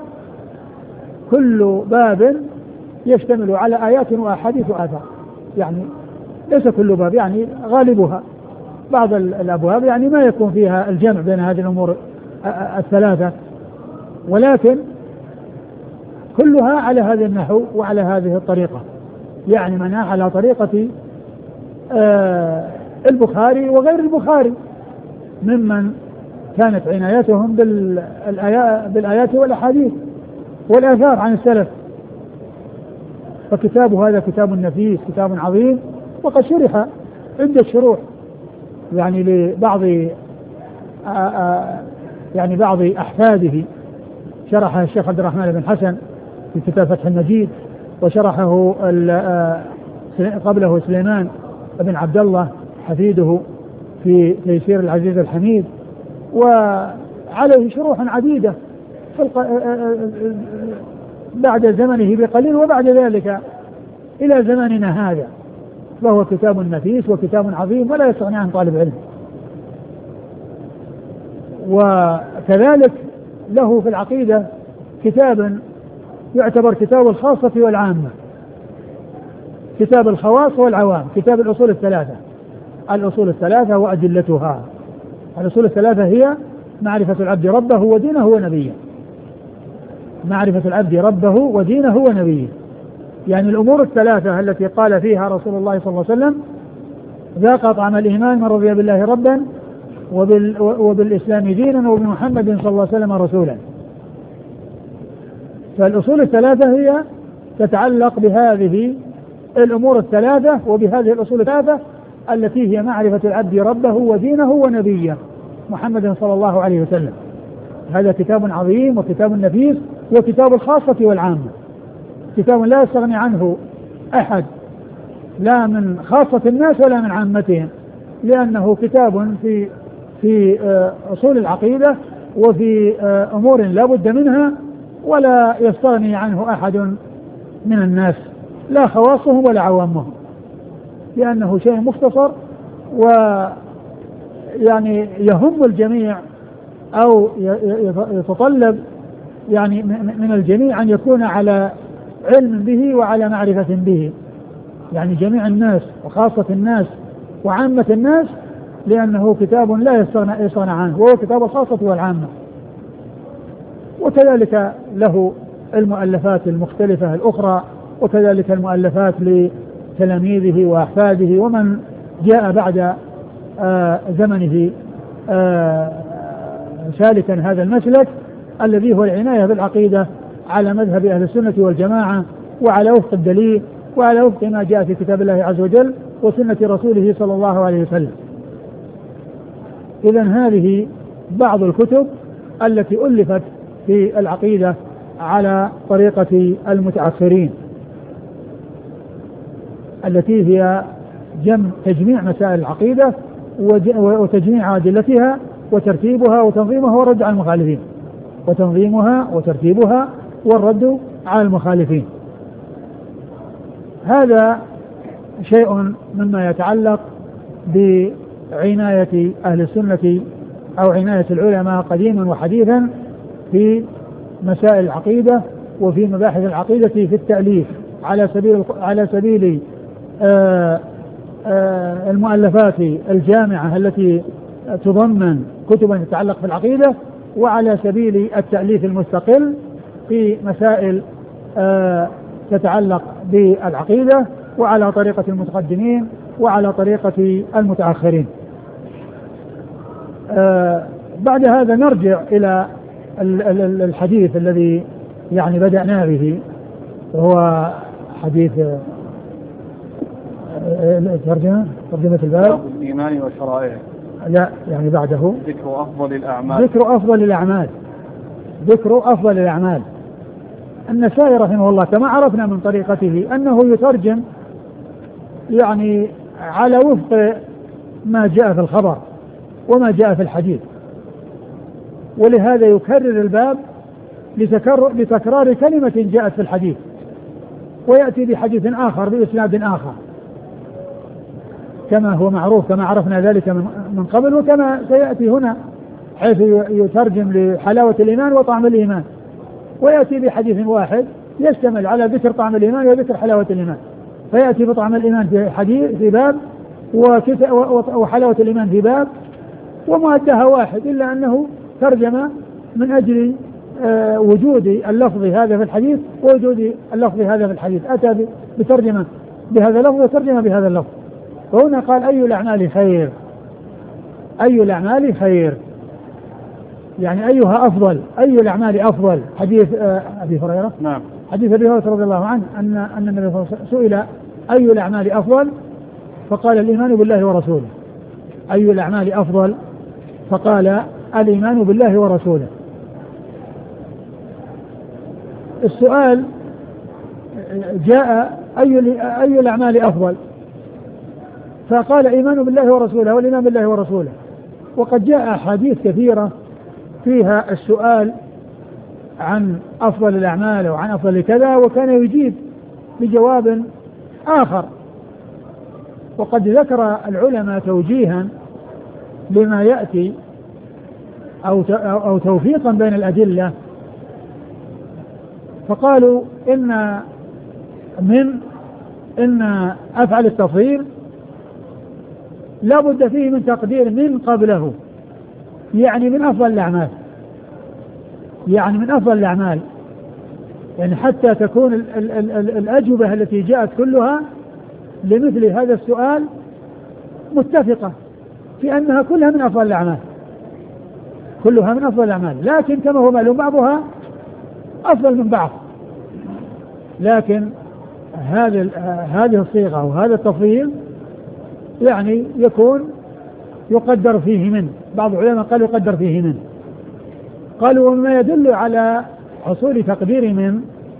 كل باب يشتمل على آيات وأحاديث وآثار، يعني ليس كل باب يعني غالبها، بعض الأبواب يعني ما يكون فيها الجمع بين هذه الأمور الثلاثة، ولكن كلها على هذا النحو وعلى هذه الطريقة، يعني منها على طريقة البخاري وغير البخاري ممن كانت عنايتهم بالآيات والأحاديث والآثار عن السلف. فكتاب هذا كتاب نفيس، كتاب عظيم، وقد شرح عدة شروح يعني لبعض يعني بعض أحفاده، شرحه الشيخ عبد الرحمن بن حسن في كتاب فتح المجيد، وشرحه قبله سليمان بن عبد الله حفيده في تيسير العزيز الحميد، وعليه شروح عديدة بعد زمنه بقليل وبعد ذلك إلى زماننا هذا، فهو كتاب نفيس وكتاب عظيم ولا يستغني عن طالب علم. وكذلك له في العقيدة كتاب يعتبر كتاب الخاصة والعامة، كتاب الخواص والعوام، كتاب الأصول الثلاثة. الأصول الثلاثة وأدلتها. الأصول الثلاثة هي معرفة العبد ربه ودينه ونبيه، معرفة العبد ربه ودينه ونبيه، يعني الأمور الثلاثة التي قال فيها رسول الله صلى الله عليه وسلم: ذاق طعم الإيمان من رضي بالله ربا وبالإسلام دينا وبمحمد صلى الله عليه وسلم رسولا. فالأصول الثلاثة هي تتعلق بهذه الأمور الثلاثة وبهذه الأصول الثلاثة التي هي معرفة العبد ربه ودينه ونبيه محمد صلى الله عليه وسلم. هذا كتاب عظيم وكتاب نفيس وكتاب الخاصة والعامة، كتاب لا يستغني عنه أحد لا من خاصة الناس ولا من عامتهم، لأنه كتاب في أصول العقيدة وفي أمور لا بد منها ولا يستغني عنه أحد من الناس، لا خواصهم ولا عوامهم، لأنه شيء مختصر ويعني يهم الجميع أو يتطلب يعني من الجميع أن يكون على علم به وعلى معرفة به، يعني جميع الناس وخاصة الناس وعامة الناس، لأنه كتاب لا يستغنى عنه، وهو كتاب الخاصة والعامة. وكذلك له المؤلفات المختلفة الأخرى، وكذلك المؤلفات لتلاميذه وأحفاده ومن جاء بعد زمنه سالكا هذا المسلك الذي هو العناية بالعقيدة على مذهب أهل السنة والجماعة وعلى وفق الدليل وعلى وفق ما جاء في كتاب الله عز وجل وسنة رسوله صلى الله عليه وسلم. إذن هذه بعض الكتب التي ألفت في العقيدة على طريقة المتأخرين، التي هي تجميع مسائل العقيدة وتجميع أدلتها وترتيبها وتنظيمها والرد على المخالفين، وتنظيمها وترتيبها والرد على المخالفين. هذا شيء مما يتعلق بعناية أهل السنة أو عناية العلماء قديما وحديثا في مسائل العقيدة وفي مباحث العقيدة في التأليف على سبيل المؤلفات الجامعة التي تضمن كتبا تتعلق بالعقيدة، وعلى سبيل التأليف المستقل في مسائل تتعلق بالعقيدة، وعلى طريقة المتقدمين وعلى طريقة المتأخرين. بعد هذا نرجع إلى الحديث الذي يعني بدأنا به، وهو حديث ترجمة الباب الإيمان وشرائعه. لا يعني بعده ذكر أفضل الأعمال. ذكر أفضل الأعمال. النسائي رحمه الله كما عرفنا من طريقته أنه يترجم يعني على وفق ما جاء في الخبر وما جاء في الحديث، ولهذا يكرر الباب لتكرار كلمة جاءت في الحديث، ويأتي بحديث آخر بإسناد آخر كما هو معروف، كما عرفنا ذلك من قبل، وكما سيأتي هنا حيث يترجم لحلاوة الإيمان وطعم الإيمان، ويأتي بحديث واحد يشتمل على ذكر طعم الإيمان وذكر حلاوة الإيمان، فيأتي بطعم الإيمان في حديث في باب وحلاوة الإيمان في باب، ومؤدها واحد، إلا أنه ترجم من أجل وجود اللفظ هذا في الحديث ووجود اللفظ هذا في الحديث، أتى بترجمة بهذا اللفظ وترجمة بهذا اللفظ. وهنا قال أي الأعمال خير، أي الأعمال خير، يعني أيها أفضل، أي الأعمال أفضل. حديث أبي هريرة، نعم، حديث أبي هريرة رضي الله عنه أن النبي صلى الله عليه وسلم سئل أي الأعمال أفضل فقال الإيمان بالله ورسوله. أي الأعمال أفضل؟ فقال الإيمان بالله ورسوله. السؤال جاء أي الأعمال أفضل؟ فقال الإيمان بالله ورسوله والإيمان بالله ورسوله. وقد جاء أحاديث كثيرة فيها السؤال عن أفضل الأعمال وعن أفضل كذا، وكان يجيب بجواب آخر. وقد ذكر العلماء توجيها لما يأتي أو توفيقا بين الأدلة، فقالوا إن أفعل التفضيل لا بد فيه من تقدير من قبله، يعني من أفضل الأعمال، يعني من أفضل الأعمال، يعني حتى تكون الأجوبة التي جاءت كلها لمثل هذا السؤال متفقة في أنها كلها من أفضل الأعمال، كلها من أفضل الأعمال، لكن كما هو معلوم أفضل من بعض. لكن هذه الصيغة وهذا التفضيل يعني يقدر فيه من بعض العلماء قال يقدر فيه من، قالوا وما يدل على حصول تقدير من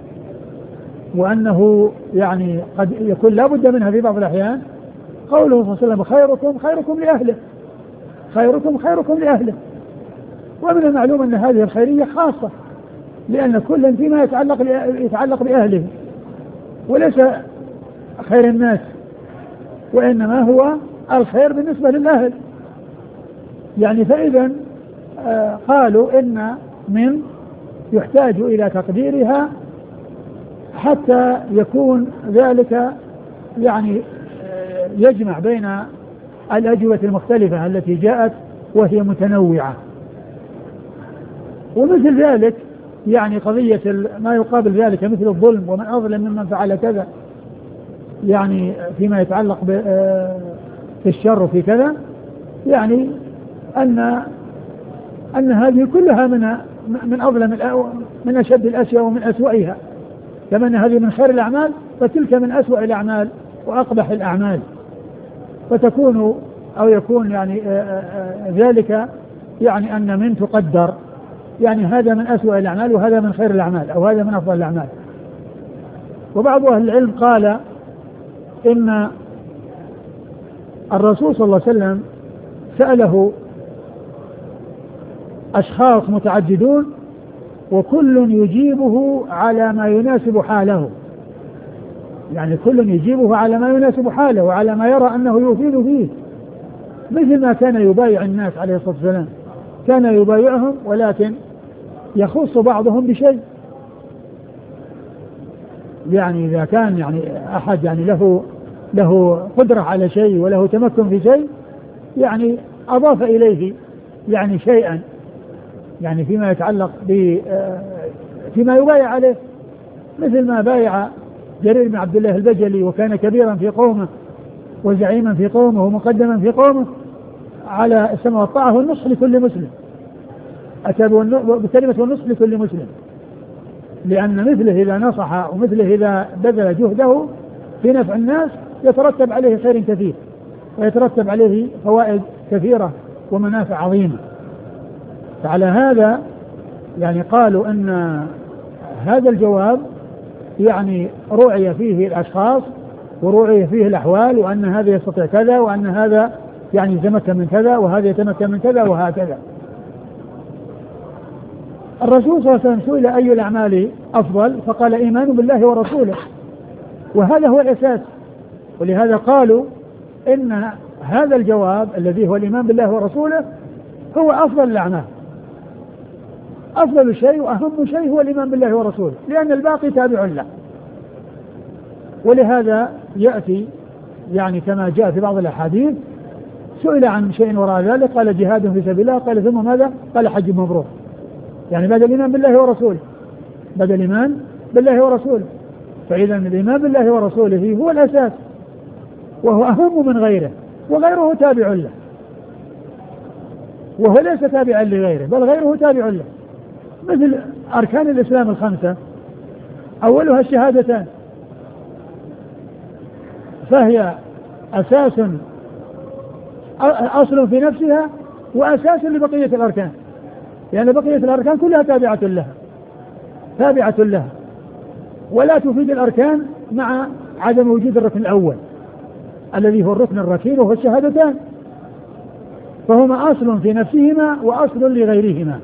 وأنه يعني قد يكون لا بد منها في بعض الأحيان قوله صلى الله عليه وسلم خيركم لأهله، خيركم لأهله. ومن المعلوم أن هذه الخيرية خاصة، لأن كل فيما يتعلق بأهله، وليس خير الناس، وإنما هو الخير بالنسبة للأهل. يعني فإذا قالوا إن من يحتاج إلى تقديرها حتى يكون ذلك يعني يجمع بين الأجوبة المختلفة التي جاءت وهي متنوعة. ومثل ذلك يعني قضية ما يقابل ذلك مثل الظلم ومن أظلم ممن فعل كذا، يعني فيما يتعلق بالشر وفي كذا، يعني أن هذه كلها من أظلم من أشد الأشياء ومن أسوأها، كما أن هذه من خير الأعمال فتلك من أسوأ الأعمال وأقبح الأعمال، فتكون أو يكون يعني ذلك يعني أن من تقدر يعني هذا من أسوأ الأعمال وهذا من خير الأعمال أو هذا من أفضل الأعمال. وبعض أهل العلم قال إن الرسول صلى الله عليه وسلم سأله أشخاص متعددون وكل يجيبه على ما يناسب حاله، يعني كل يجيبه على ما يناسب حاله وعلى ما يرى أنه يفيد فيه، مثل ما كان يبايع الناس عليه الصلاة والسلام، كان يبايعهم ولكن يخص بعضهم بشيء، يعني إذا كان يعني أحد يعني له قدرة على شيء وله تمكن في شيء يعني أضاف إليه يعني شيئا، يعني فيما يتعلق فيما يبايع عليه، مثل ما بايع جرير بن عبد الله البجلي وكان كبيرا في قومه وزعيما في قومه ومقدما في قومه على السمع والطاعة والنصح لكل مسلم، أتى بكلمة والنصح لكل مسلم، لأن مثله إذا نصح ومثله إذا بذل جهده في نفع الناس يترتب عليه خير كثير ويترتب عليه فوائد كثيرة ومنافع عظيمة. فعلى هذا يعني قالوا أن هذا الجواب يعني رعي فيه الأشخاص ورعي فيه الأحوال، وأن هذا يستطيع كذا وأن هذا يعني يتمكن من كذا وهذا يتمكن من كذا وهكذا. الرسول صلى الله عليه وسلم سئل أي الأعمال أفضل فقال إيمان بالله ورسوله، وهذا هو الأساس. ولهذا قالوا إن هذا الجواب الذي هو الإيمان بالله ورسوله هو أفضل الأعمال، أفضل شيء وأهم شيء هو الإيمان بالله ورسوله، لأن الباقي تابع له. ولهذا يأتي يعني كما جاء في بعض الأحاديث، سئل عن شيء وراء ذلك قال جهاد في سبيل الله، قال ثم ماذا؟ قال حج مبرور. يعني بعد الإيمان بالله ورسوله، بعد الإيمان بالله ورسوله. فإذا الإيمان بالله ورسوله هو الأساس وهو أهم من غيره، وغيره تابع له، وهو ليس تابعا لغيره بل غيره تابع له. مثل أركان الإسلام الخمسة أولها الشهادتان، فهي أساس أصل في نفسها وأساس لبقية الأركان، لأن يعني بقية الأركان كلها تابعة لها، ولا تفيد الأركان مع عدم وجود الركن الأول الذي هو الركن الركين وهو الشهادتان، فهما أصل في نفسهما وأصل لغيرهما.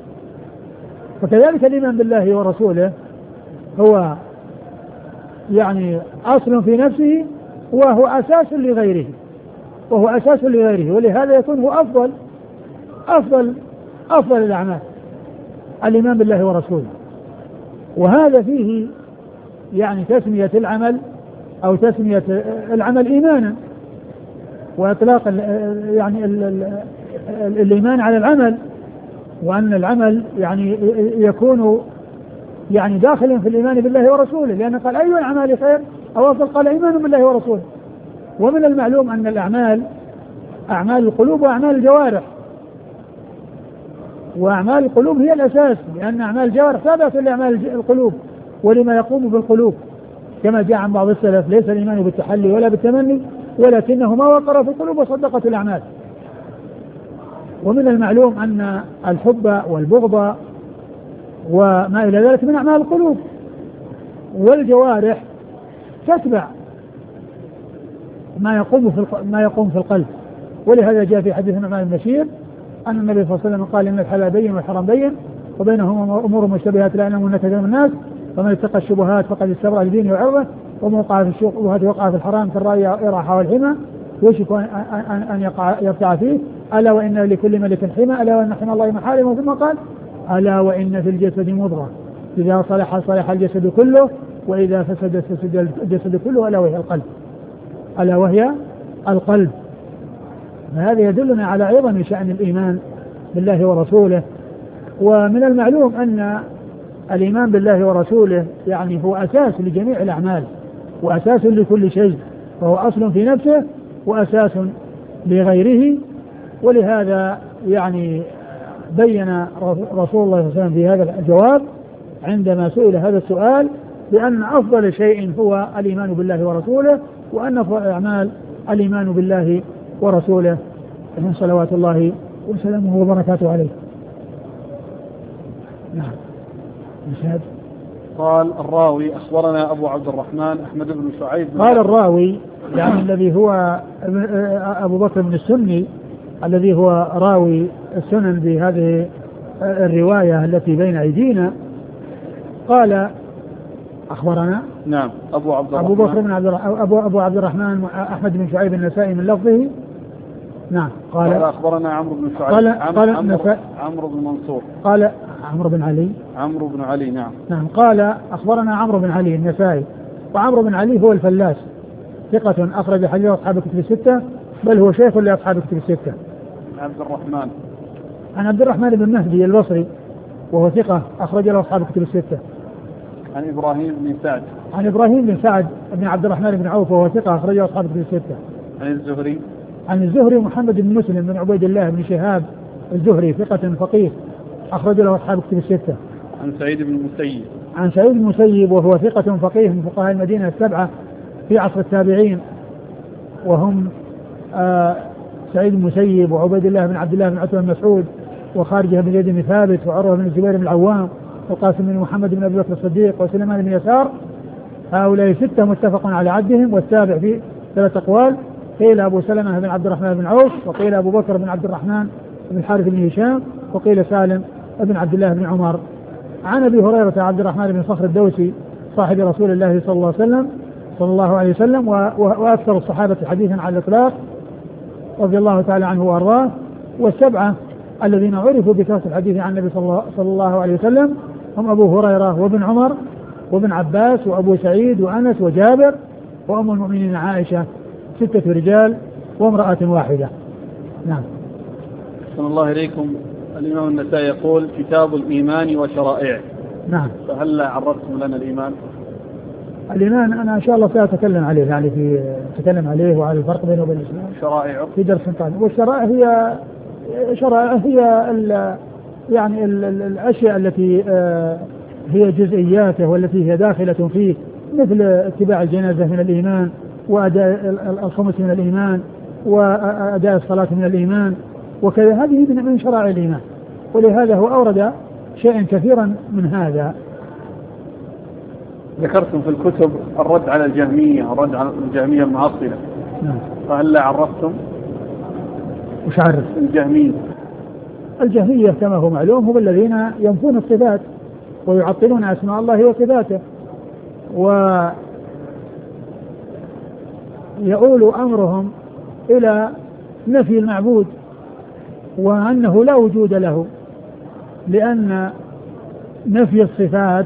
وكذلك الإيمان بالله ورسوله هو يعني أصل في نفسه وهو أساس لغيره، ولهذا يكون هو أفضل الأعمال الإيمان بالله ورسوله. وهذا فيه يعني تسمية العمل أو تسمية العمل إيمانا، وإطلاق يعني الإيمان على العمل، وأن العمل يعني يكون يعني داخلا في الإيمان بالله ورسوله، لأن قال أي الأعمال خير أو أفضل؟ قال إيمان بالله ورسوله. ومن المعلوم أن الأعمال أعمال القلوب وأعمال الجوارح، وأعمال القلوب هي الأساس، لأن أعمال الجوارح تابعة لأعمال القلوب ولما يقوم بالقلوب، كما جاء عن بعض السلف: ليس الإيمان بالتحلي ولا بالتمني ولكنه ما وقر في القلوب وصدقت الأعمال. ومن المعلوم أن الحب والبغض وما إلى ذلك من أعمال القلوب، والجوارح تتبع ما يقوم في القلب. ولهذا جاء في حديث النعمان بن بشير أن النبي صلى الله عليه وسلم قال: إن الحلال بين والحرام بين وبينهما أمور مشتبهات لا يعلمهن كثير من الناس، فمن اتقى الشبهات فقد استبرأ لدينه وعرضه، ومن وقع في الشبهات وقع في الحرام كالرأي يرعى حول الحمى يوشك أن يرتع فيه. ألا وإن لكل ملك حمى، ألا وإن حمى الله محارمه. ثم قال: ألا وإن في الجسد مضغة إذا صلح الجسد كله وإذا فسد الجسد كله، ألا وهي القلب. فهذا يدلنا على عظم شأن الإيمان بالله ورسوله. ومن المعلوم أن الإيمان بالله ورسوله يعني هو أساس لجميع الأعمال وأساس لكل شيء، فهو أصل في نفسه وأساس لغيره. ولهذا يعني بين رسول الله صلى الله عليه وسلم في هذا الجواب عندما سئل هذا السؤال بأن أفضل شيء هو الإيمان بالله ورسوله، وأن أفضل الأعمال الإيمان بالله ورسوله، من صلوات الله وسلامه وبركاته عليه. نعم. مشهد. قال الراوي: أخبرنا أبو عبد الرحمن أحمد بن شعيب. قال الراوي يعني الذي هو أبو بكر بن السني الذي هو راوي السنن بهذه الرواية التي بين أيدينا، قال: أخبرنا نعم أبو عبد الرحمن أحمد بن شعيب النسائي من لفظه. نعم. قال أخبرنا عمرو بن شعيب. عمرو بن منصور. قال عمرو بن علي. نعم. قال أخبرنا عمرو بن علي النسائي، وعمرو بن علي هو الفلاس، ثقة أخرج حديثه أصحاب الكتب الستة، بل هو شيخ لأصحاب الكتب الستة. عن عبد الرحمن بن مهدي البصري، وهو ثقة أخرج له أصحاب الكتب الستة. عن إبراهيم بن سعد بن عبد الرحمن بن عوف، وهو ثقة أخرج له أصحاب الكتب الستة. عن الزهري محمد بن مسلم بن عبيد الله بن شهاب الزهري، ثقة فقيه أخرج له أصحاب الكتب الستة. عن سعيد بن المسيب وهو ثقة فقيه من فقهاء المدينة السبعة في عصر التابعين، وهم سعيد المسيب وعبيد الله بن عبد الله بن عتبة بن مسعود وخارجة بن زيد بن ثابت وعروة بن الزبير بن العوام وقاسم بن محمد بن أبي بكر الصديق وسليمان بن يسار. هؤلاء ستة متفق على عدهم، والسابع في 3 أقوال: قيل أبو سلمة بن عبد الرحمن بن عوف، وقيل أبو بكر بن عبد الرحمن بن الحارث بن هشام، وقيل سالم بن عبد الله بن عمر. عن أبي هريرة عبد الرحمن بن صخر الدوسي صاحب رسول الله صلى الله عليه وسلم وأكثر الصحابة حديثا على الإطلاق رضي الله تعالى عنه وأرضاه. والسبعة الذين عرفوا بكثرة الحديث عن النبي صلى الله عليه وسلم هم أبو هريرة وابن عمر وابن عباس وأبو سعيد وأنس وجابر وأم المؤمنين عائشة 6 رجال وامرأة واحدة. نعم. أحسن الله إليكم. الإمام النسائي يقول كتاب الإيمان وشرائعه. نعم. فهل عرفتم لنا الإيمان؟ الإيمان أنا إن شاء الله سأتكلم عليه، يعني أتكلم عليه وعلى الفرق بينه وبين الإسلام شرائعه في درس ثاني. والشرائع هي يعني الأشياء التي هي جزئياته والتي هي داخلة فيه، مثل اتباع الجنازة من الإيمان، وأداء الخمس من الإيمان، وأداء الصلاة من الإيمان، وكذا. هذه من شرائع الإيمان، ولهذا هو أورد شيئا كثيرا من هذا. ذكرتم في الكتب الرد على الجهمية، الرد على الجهمية المعطلة. نعم. فهل عرفتم؟ وش عرف؟ الجهمية كما هو معلوم هم الذين ينفون الصفات ويعطلون أسماء الله وصفاته، ويؤول أمرهم إلى نفي المعبود وأنه لا وجود له، لأن نفي الصفات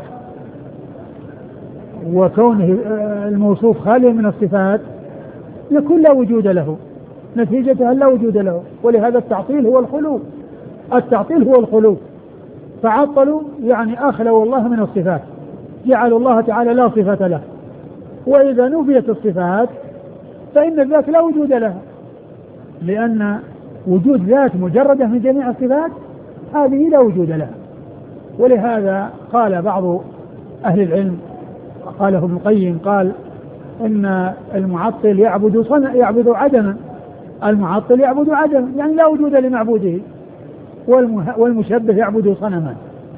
وكونه الموصوف خالي من الصفات يكون لا وجود له، نتيجتها لا وجود له. ولهذا التعطيل هو الخلو، التعطيل هو الخلو. فعطلوا يعني أخلوا الله من الصفات، جعلوا الله تعالى لا صفة له. وإذا نفيت الصفات فإن الذات لا وجود لها، لأن وجود ذات مجردة من جميع الصفات هذه لا وجود لها. ولهذا قال بعض أهل العلم، قاله ابن القيم، قال إن المعطل يعبد عدما، المعطل يعبد عدما يعني لا وجود لمعبوده، والمشبه يعبد صنما،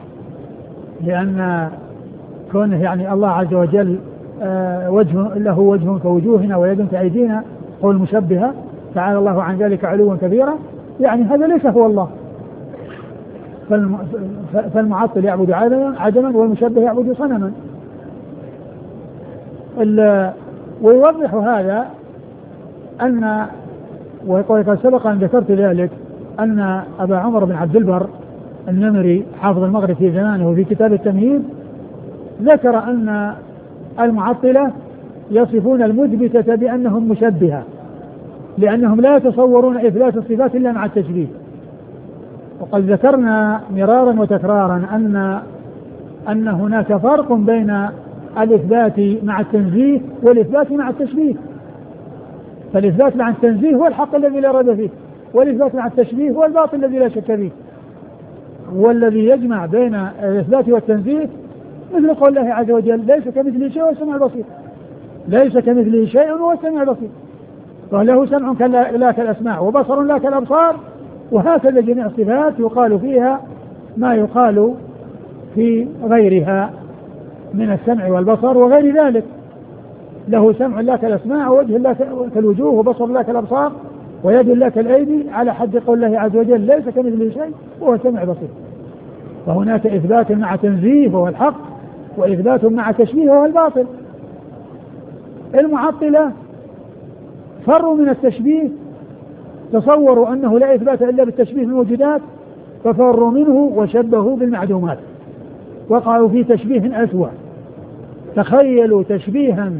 لأن كونه يعني الله عز وجل له وجه كوجوهنا ويد كأيدينا، هو المشبهة تعالى الله عن ذلك علوا كبيرا، يعني هذا ليس هو الله. فالمعطل يعبد عدما والمشبه يعبد صنما. ويوضح هذا أن، وقد سبق أن ذكرت ذلك، أن أبا عمر بن عبد البر النمري حافظ المغرب في زمانه في كتاب التمهيد ذكر أن المعطلة يصفون المثبتة بأنهم مشبهة، لأنهم لا يتصورون إثبات الصفات إلا مع التشبيه. وقد ذكرنا مرارا وتكرارا أن هناك فرق بين الإثبات مع التنزيه والإثبات مع التشبيه. فالإثبات مع التنزيه هو الحق الذي لا ريب فيه، والإثبات مع التشبيه هو الباطل الذي لا شك فيه. والذي يجمع بين الإثبات والتنزيه مثل قول الله عز وجل ليس كمثله شيء وهو السميع البصير، ليس كمثله شيء وهو السميع البصير، وله سمع لا كالأسماع وبصر لا كالأبصار. وهكذا جميع الصفات يقال فيها ما يقال في غيرها من السمع والبصر وغير ذلك. له سمع لا كالأسماع ووجه لا كالوجوه وبصر لا كالأبصار ويد لا كالأيدي، على حد قول الله عز وجل ليس كمثله شيء وهو السميع البصير. فهناك إثبات مع تنزيه وهو الحق، وإثبات مع تشبيه وهو الباطل. المعطلة فروا من التشبيه، تصوروا أنه لا إثبات إلا بالتشبيه من الموجودات ففروا منه وشبهوا بالمعدومات، وقعوا في تشبيه أسوأ، تخيلوا تشبيها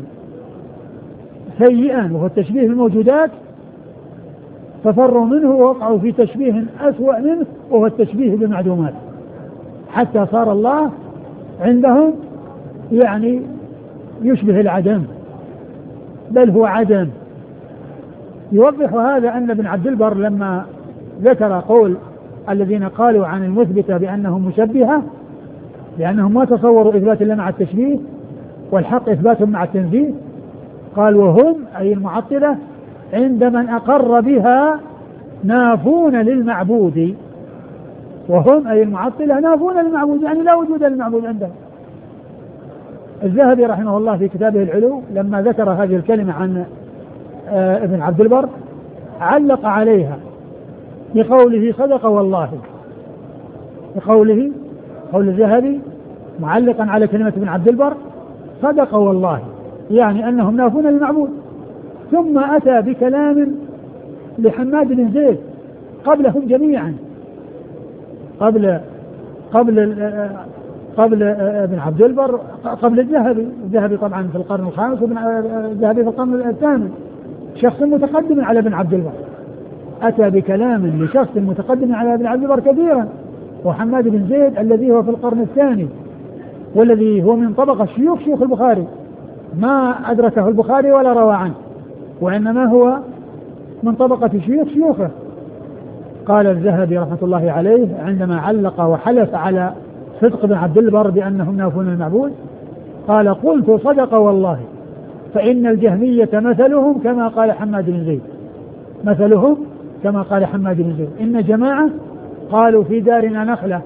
سيئا وهو التشبيه بالموجودات ففروا منه ووقعوا في تشبيه أسوأ منه وهو التشبيه بالمعدومات، حتى صار الله عندهم يعني يشبه العدم، بل هو عدم. يوضح هذا أن ابن عبد البر لما ذكر قول الذين قالوا عن المثبتة بأنهم مشبهة لأنهم ما تصوروا إثبات إلا مع التشبيه والحق إثبات مع التنزيه، قال وهم أي المعطلة عند من أقر بها نافون للمعبود، وهم أي المعطلة نافون للمعبود يعني لا وجود للمعبود عندهم. الذهبي رحمه الله في كتابه العلو لما ذكر هذه الكلمة عن ابن عبد البر علق عليها بقوله صدق والله، بقوله قول الذهبي معلقا على كلمة ابن عبد البر صدق والله، يعني أنهم نافون للمعبود. ثم أتى بكلام لحماد بن زيد قبلهم جميعا، قبل ابن عبد البر قبل الذهبي طبعا في القرن الخامس وابن الذهبي في القرن الثامن، شخص متقدم على ابن عبد البر، أتى بكلام لشخص متقدم على ابن عبد البر كثيرا، وحماد بن زيد الذي هو في القرن الثاني والذي هو من طبقة شيوخ البخاري، ما أدركه البخاري ولا روى عنه، وإنما هو من طبقة شيوخه. قال الذهبي رحمة الله عليه عندما علق وحلف على صدق بن عبد البر بأنهم نافون المعبود، قال: قلت صدق والله، فإن الجهمية مثلهم كما قال حماد بن زيد، مثلهم كما قال حماد بن زيد، إن جماعة قالوا في دارنا نخلة،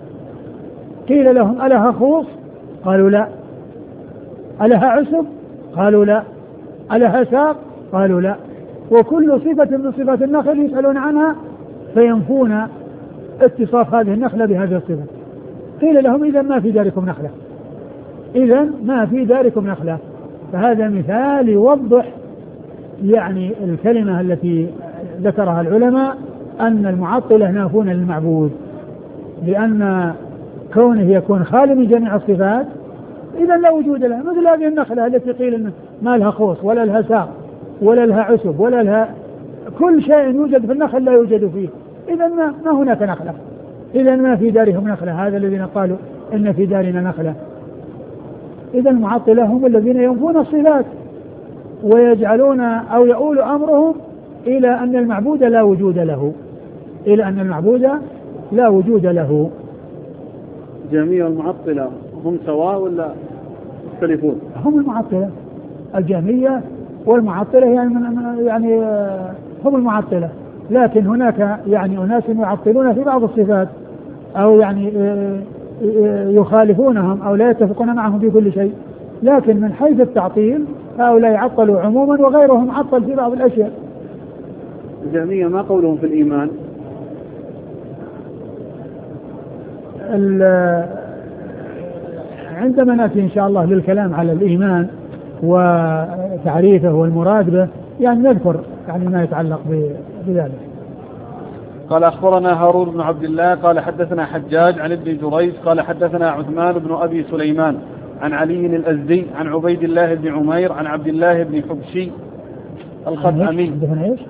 قيل لهم ألها خوص؟ قالوا لا. ألها عسب؟ قالوا لا. ألها ساق؟ قالوا لا. وكل صفة من صفات النخل يسألون عنها فينفون اتصاف هذه النخلة بهذه الصفة. قيل لهم: إذا ما في داركم نخلة، إذا ما في داركم نخلة. فهذا مثال يوضح يعني الكلمة التي ذكرها العلماء أن المعطلة نافون للمعبود، لأن كونه يكون خالي من جميع الصفات إذا لا وجود لها، مثل هذه النخلة التي قيل إن ما لها خوص ولا لها ساق ولا لها عسب ولا لها كل شيء يوجد في النخل لا يوجد فيه، إذا ما هناك نخلة، إذا ما في دارهم نخلة. هذا الذين قالوا إن في دارنا نخلة، إذا المعطلة هم الذين ينفون الصفات ويجعلون أو يؤول أمرهم إلى أن المعبود لا وجود له، إلى أن المعبود لا وجود له. جميع المعطلة هم سواء ولا يختلفون؟ هم المعطلة، الجهمية والمعطلة يعني هم المعطلة، لكن هناك يعني أناس يعطلون في بعض الصفات أو يعني يخالفونهم أو لا يتفقون معهم في كل شيء، لكن من حيث التعطيل هؤلاء يعطلوا عموما وغيرهم عطل في بعض الأشياء. الجهمية ما قولهم في الإيمان؟ عندما نأتي إن شاء الله للكلام على الإيمان وتعريفه والمراد به يعني نذكر يعني ما يتعلق بذلك. قال: أخبرنا هارون بن عبد الله قال حدثنا حجاج عن ابن جريج قال حدثنا عثمان بن أبي سليمان عن علي الأزدي عن عبيد الله بن عمير عن عبد الله بن حبشي الخثعمي. حدثنا إيش؟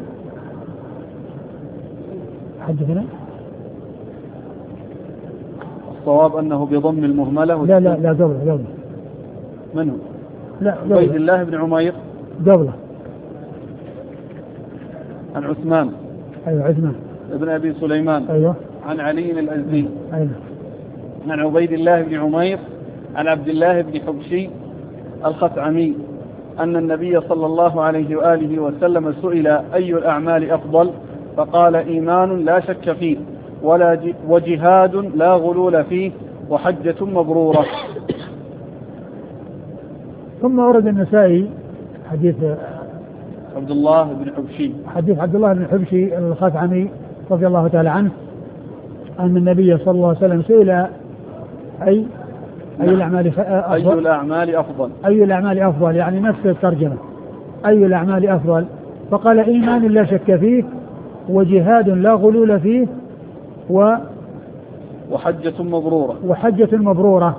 حدثنا الصواب أنه بضم المهملة. لا قبله. منه؟ لا عبيد الله بن عمير قبله. عن عثمان. أيوة عثمان ابن أبي سليمان. أيوة. عن علي الأزدي. أيوة. عن عبيد الله بن عمير عن عبد الله بن حبشي الخثعمي أن النبي صلى الله عليه وآله وسلم سئل: أي الأعمال أفضل؟ فقال: إيمان لا شك فيه، وجهاد لا غلول فيه، وحجة مبرورة. ثم ورد النسائي حديث عبد الله بن حبشي، حديث عبد الله بن حبشي الخثعمي رضي الله تعالى عنه أن النبي صلى الله عليه وسلم سئل: أي الأعمال أفضل؟ أي الأعمال أفضل؟ يعني نفس الترجمة، أي الأعمال أفضل؟ فقال: إيمان لا شك فيه، وجهاد لا غلول فيه، وحجة مبرورة.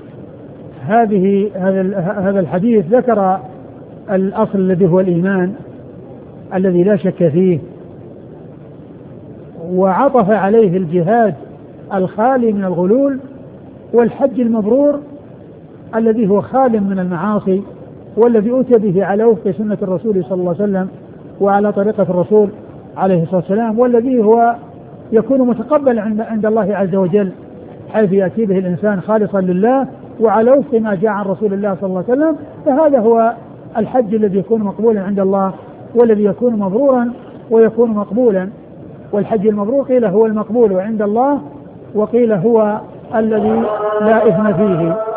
هذا الحديث ذكر الأصل الذي هو الإيمان الذي لا شك فيه، وعطف عليه الجهاد الخالي من الغلول، والحج المبرور الذي هو خال من المعاصي، والذي أتى به على وفق سنة الرسول صلى الله عليه وسلم وعلى طريقة الرسول عليه الصلاة والسلام، والذي هو يكون متقبلا عند الله عز وجل، حيث يأتي به الإنسان خالصا لله وعلى وفق ما جاء عن رسول الله صلى الله عليه وسلم. فهذا هو الحج الذي يكون مقبولا عند الله، والذي يكون مبرورا ويكون مقبولا. والحج المبرور قيل هو المقبول عند الله، وقيل هو الذي لا إثم فيه.